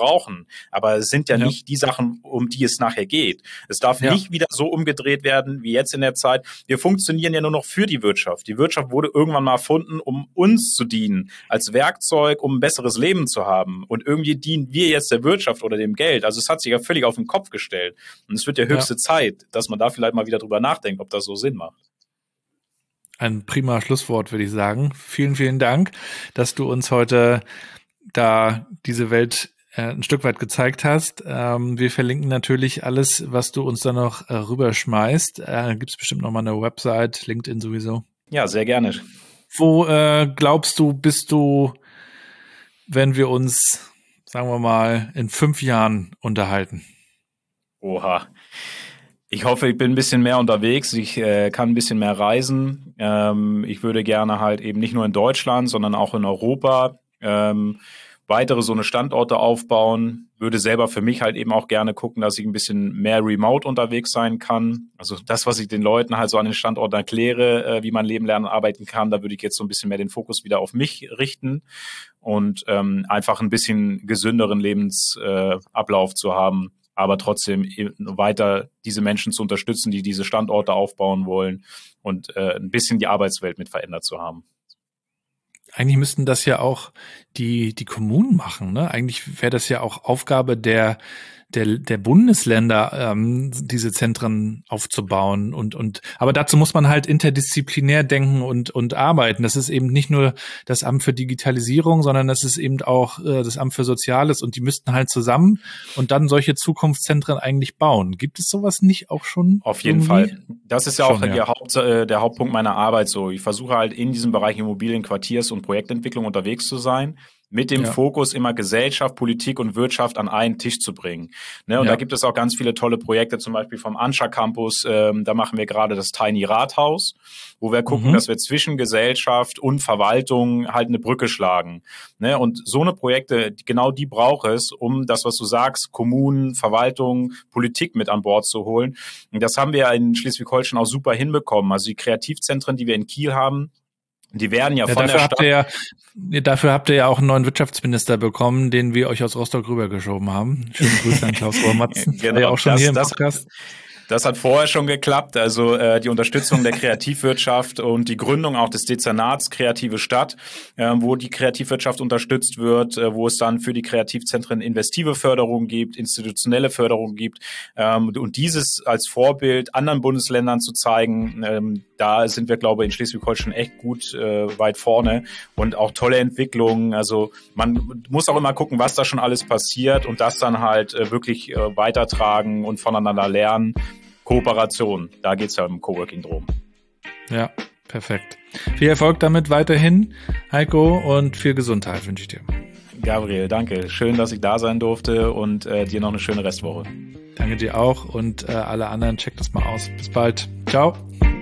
brauchen. Aber es sind ja, ja nicht die Sachen, um die es nachher geht. Es darf ja. nicht wieder so umgedreht werden wie jetzt in der Zeit. Wir funktionieren ja nur noch für die Wirtschaft. Die Wirtschaft wurde irgendwann mal erfunden, um uns zu dienen, als Werkzeug, um ein besseres Leben zu haben. Und irgendwie dienen wir jetzt der Wirtschaft oder dem Geld. Also es hat sich ja völlig auf den Kopf gestellt. Und es wird ja höchste ja. Zeit, dass man da vielleicht mal wieder drüber nachdenkt, ob das so Sinn macht. Ein prima Schlusswort, würde ich sagen. Vielen, vielen Dank, dass du uns heute da diese Welt äh, ein Stück weit gezeigt hast. Ähm, wir verlinken natürlich alles, was du uns da noch äh, rüberschmeißt. Äh, Gibt es bestimmt noch mal eine Website, LinkedIn sowieso? Ja, sehr gerne. Wo äh, glaubst du, bist du, wenn wir uns, sagen wir mal, in fünf Jahren unterhalten? Oha. Ich hoffe, ich bin ein bisschen mehr unterwegs. Ich äh, kann ein bisschen mehr reisen. Ähm, ich würde gerne halt eben nicht nur in Deutschland, sondern auch in Europa ähm, weitere so eine Standorte aufbauen. Würde selber für mich halt eben auch gerne gucken, dass ich ein bisschen mehr remote unterwegs sein kann. Also das, was ich den Leuten halt so an den Standorten erkläre, äh, wie man leben, lernen und arbeiten kann, da würde ich jetzt so ein bisschen mehr den Fokus wieder auf mich richten und ähm, einfach ein bisschen gesünderen Lebensablauf äh, zu haben, aber trotzdem weiter diese Menschen zu unterstützen, die diese Standorte aufbauen wollen und äh, ein bisschen die Arbeitswelt mit verändert zu haben. Eigentlich müssten das ja auch die die Kommunen machen, ne? Eigentlich wäre das ja auch Aufgabe der der der Bundesländer, ähm, diese Zentren aufzubauen und und aber dazu muss man halt interdisziplinär denken und und arbeiten. Das ist eben nicht nur das Amt für Digitalisierung, sondern das ist eben auch äh, das Amt für Soziales und die müssten halt zusammen und dann solche Zukunftszentren eigentlich bauen. Gibt es sowas nicht auch schon? Auf jeden irgendwie? Fall. Das ist ja auch schon, der, ja. Haupt, äh, der Hauptpunkt meiner Arbeit so. Ich versuche halt in diesem Bereich Immobilien-, Quartiers- und Projektentwicklung unterwegs zu sein, mit dem ja. Fokus immer Gesellschaft, Politik und Wirtschaft an einen Tisch zu bringen. Ne, und ja. da gibt es auch ganz viele tolle Projekte, zum Beispiel vom Anscha Campus. Ähm, da machen wir gerade das Tiny Rathaus, wo wir gucken, mhm. dass wir zwischen Gesellschaft und Verwaltung halt eine Brücke schlagen. Ne, und so eine Projekte, genau die braucht es, um das, was du sagst, Kommunen, Verwaltung, Politik mit an Bord zu holen. Und das haben wir in Schleswig-Holstein auch super hinbekommen. Also die Kreativzentren, die wir in Kiel haben, die werden ja, ja von der Stadt... Habt ihr ja, dafür habt ihr ja auch einen neuen Wirtschaftsminister bekommen, den wir euch aus Rostock rübergeschoben haben. Schönen Grüße an Klaus Rohrmatzen. Genau, ja auch schon das, hier im Podcast. Das, Das hat vorher schon geklappt, also äh, die Unterstützung der Kreativwirtschaft und die Gründung auch des Dezernats Kreative Stadt, äh, wo die Kreativwirtschaft unterstützt wird, äh, wo es dann für die Kreativzentren investive Förderung gibt, institutionelle Förderung gibt, ähm, und dieses als Vorbild anderen Bundesländern zu zeigen, ähm, da sind wir, glaube ich, in Schleswig-Holstein echt gut äh, weit vorne und auch tolle Entwicklungen. Also man muss auch immer gucken, was da schon alles passiert und das dann halt äh, wirklich äh, weitertragen und voneinander lernen. Kooperation, da geht's ja im Coworking drum. Ja, perfekt. Viel Erfolg damit weiterhin, Heiko, und viel Gesundheit wünsche ich dir. Gabriel, danke. Schön, dass ich da sein durfte und äh, dir noch eine schöne Restwoche. Danke dir auch und äh, alle anderen, checkt das mal aus. Bis bald. Ciao.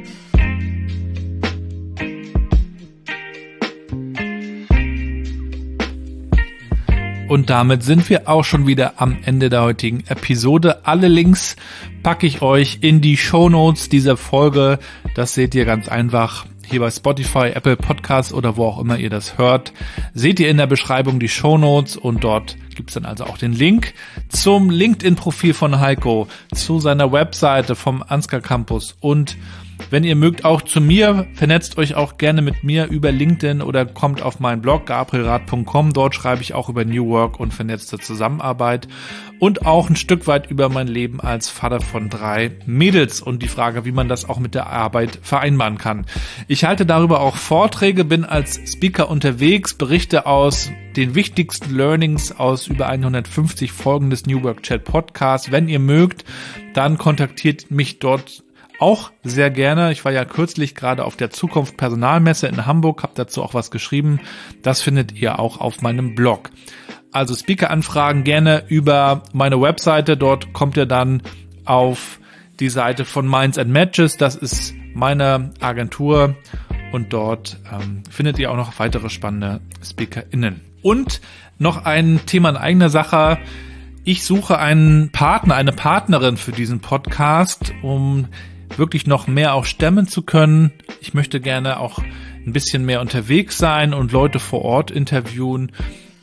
Und damit sind wir auch schon wieder am Ende der heutigen Episode. Alle Links packe ich euch in die Shownotes dieser Folge. Das seht ihr ganz einfach hier bei Spotify, Apple Podcasts oder wo auch immer ihr das hört. Seht ihr in der Beschreibung die Shownotes und dort gibt's dann also auch den Link zum LinkedIn-Profil von Heiko, zu seiner Webseite vom Ansgar Campus und wenn ihr mögt, auch zu mir, vernetzt euch auch gerne mit mir über LinkedIn oder kommt auf meinen Blog gabrielrath punkt com. Dort schreibe ich auch über New Work und vernetzte Zusammenarbeit und auch ein Stück weit über mein Leben als Vater von drei Mädels und die Frage, wie man das auch mit der Arbeit vereinbaren kann. Ich halte darüber auch Vorträge, bin als Speaker unterwegs, berichte aus den wichtigsten Learnings aus über hundertfünfzig Folgen des New Work Chat Podcasts. Wenn ihr mögt, dann kontaktiert mich dort auch sehr gerne. Ich war ja kürzlich gerade auf der Zukunft Personalmesse in Hamburg, habe dazu auch was geschrieben. Das findet ihr auch auf meinem Blog. Also Speaker-Anfragen gerne über meine Webseite. Dort kommt ihr dann auf die Seite von Minds and Matches. Das ist meine Agentur und dort ähm, findet ihr auch noch weitere spannende SpeakerInnen. Und noch ein Thema in eigener Sache. Ich suche einen Partner, eine Partnerin für diesen Podcast, um wirklich noch mehr auch stemmen zu können. Ich möchte gerne auch ein bisschen mehr unterwegs sein und Leute vor Ort interviewen.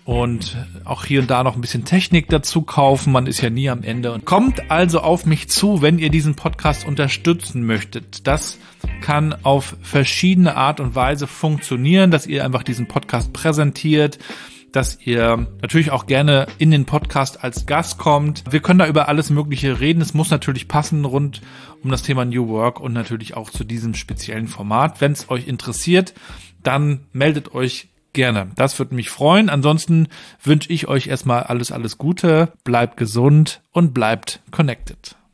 und auch hier und da noch ein bisschen Technik dazu kaufen. Man ist ja nie am Ende. Und kommt also auf mich zu, wenn ihr diesen Podcast unterstützen möchtet. Das kann auf verschiedene Art und Weise funktionieren, dass ihr einfach diesen Podcast präsentiert, dass ihr natürlich auch gerne in den Podcast als Gast kommt. Wir können da über alles Mögliche reden. Es muss natürlich passen rund um das Thema New Work und natürlich auch zu diesem speziellen Format. Wenn es euch interessiert, dann meldet euch gerne. Das würde mich freuen. Ansonsten wünsche ich euch erstmal alles, alles Gute. Bleibt gesund und bleibt connected.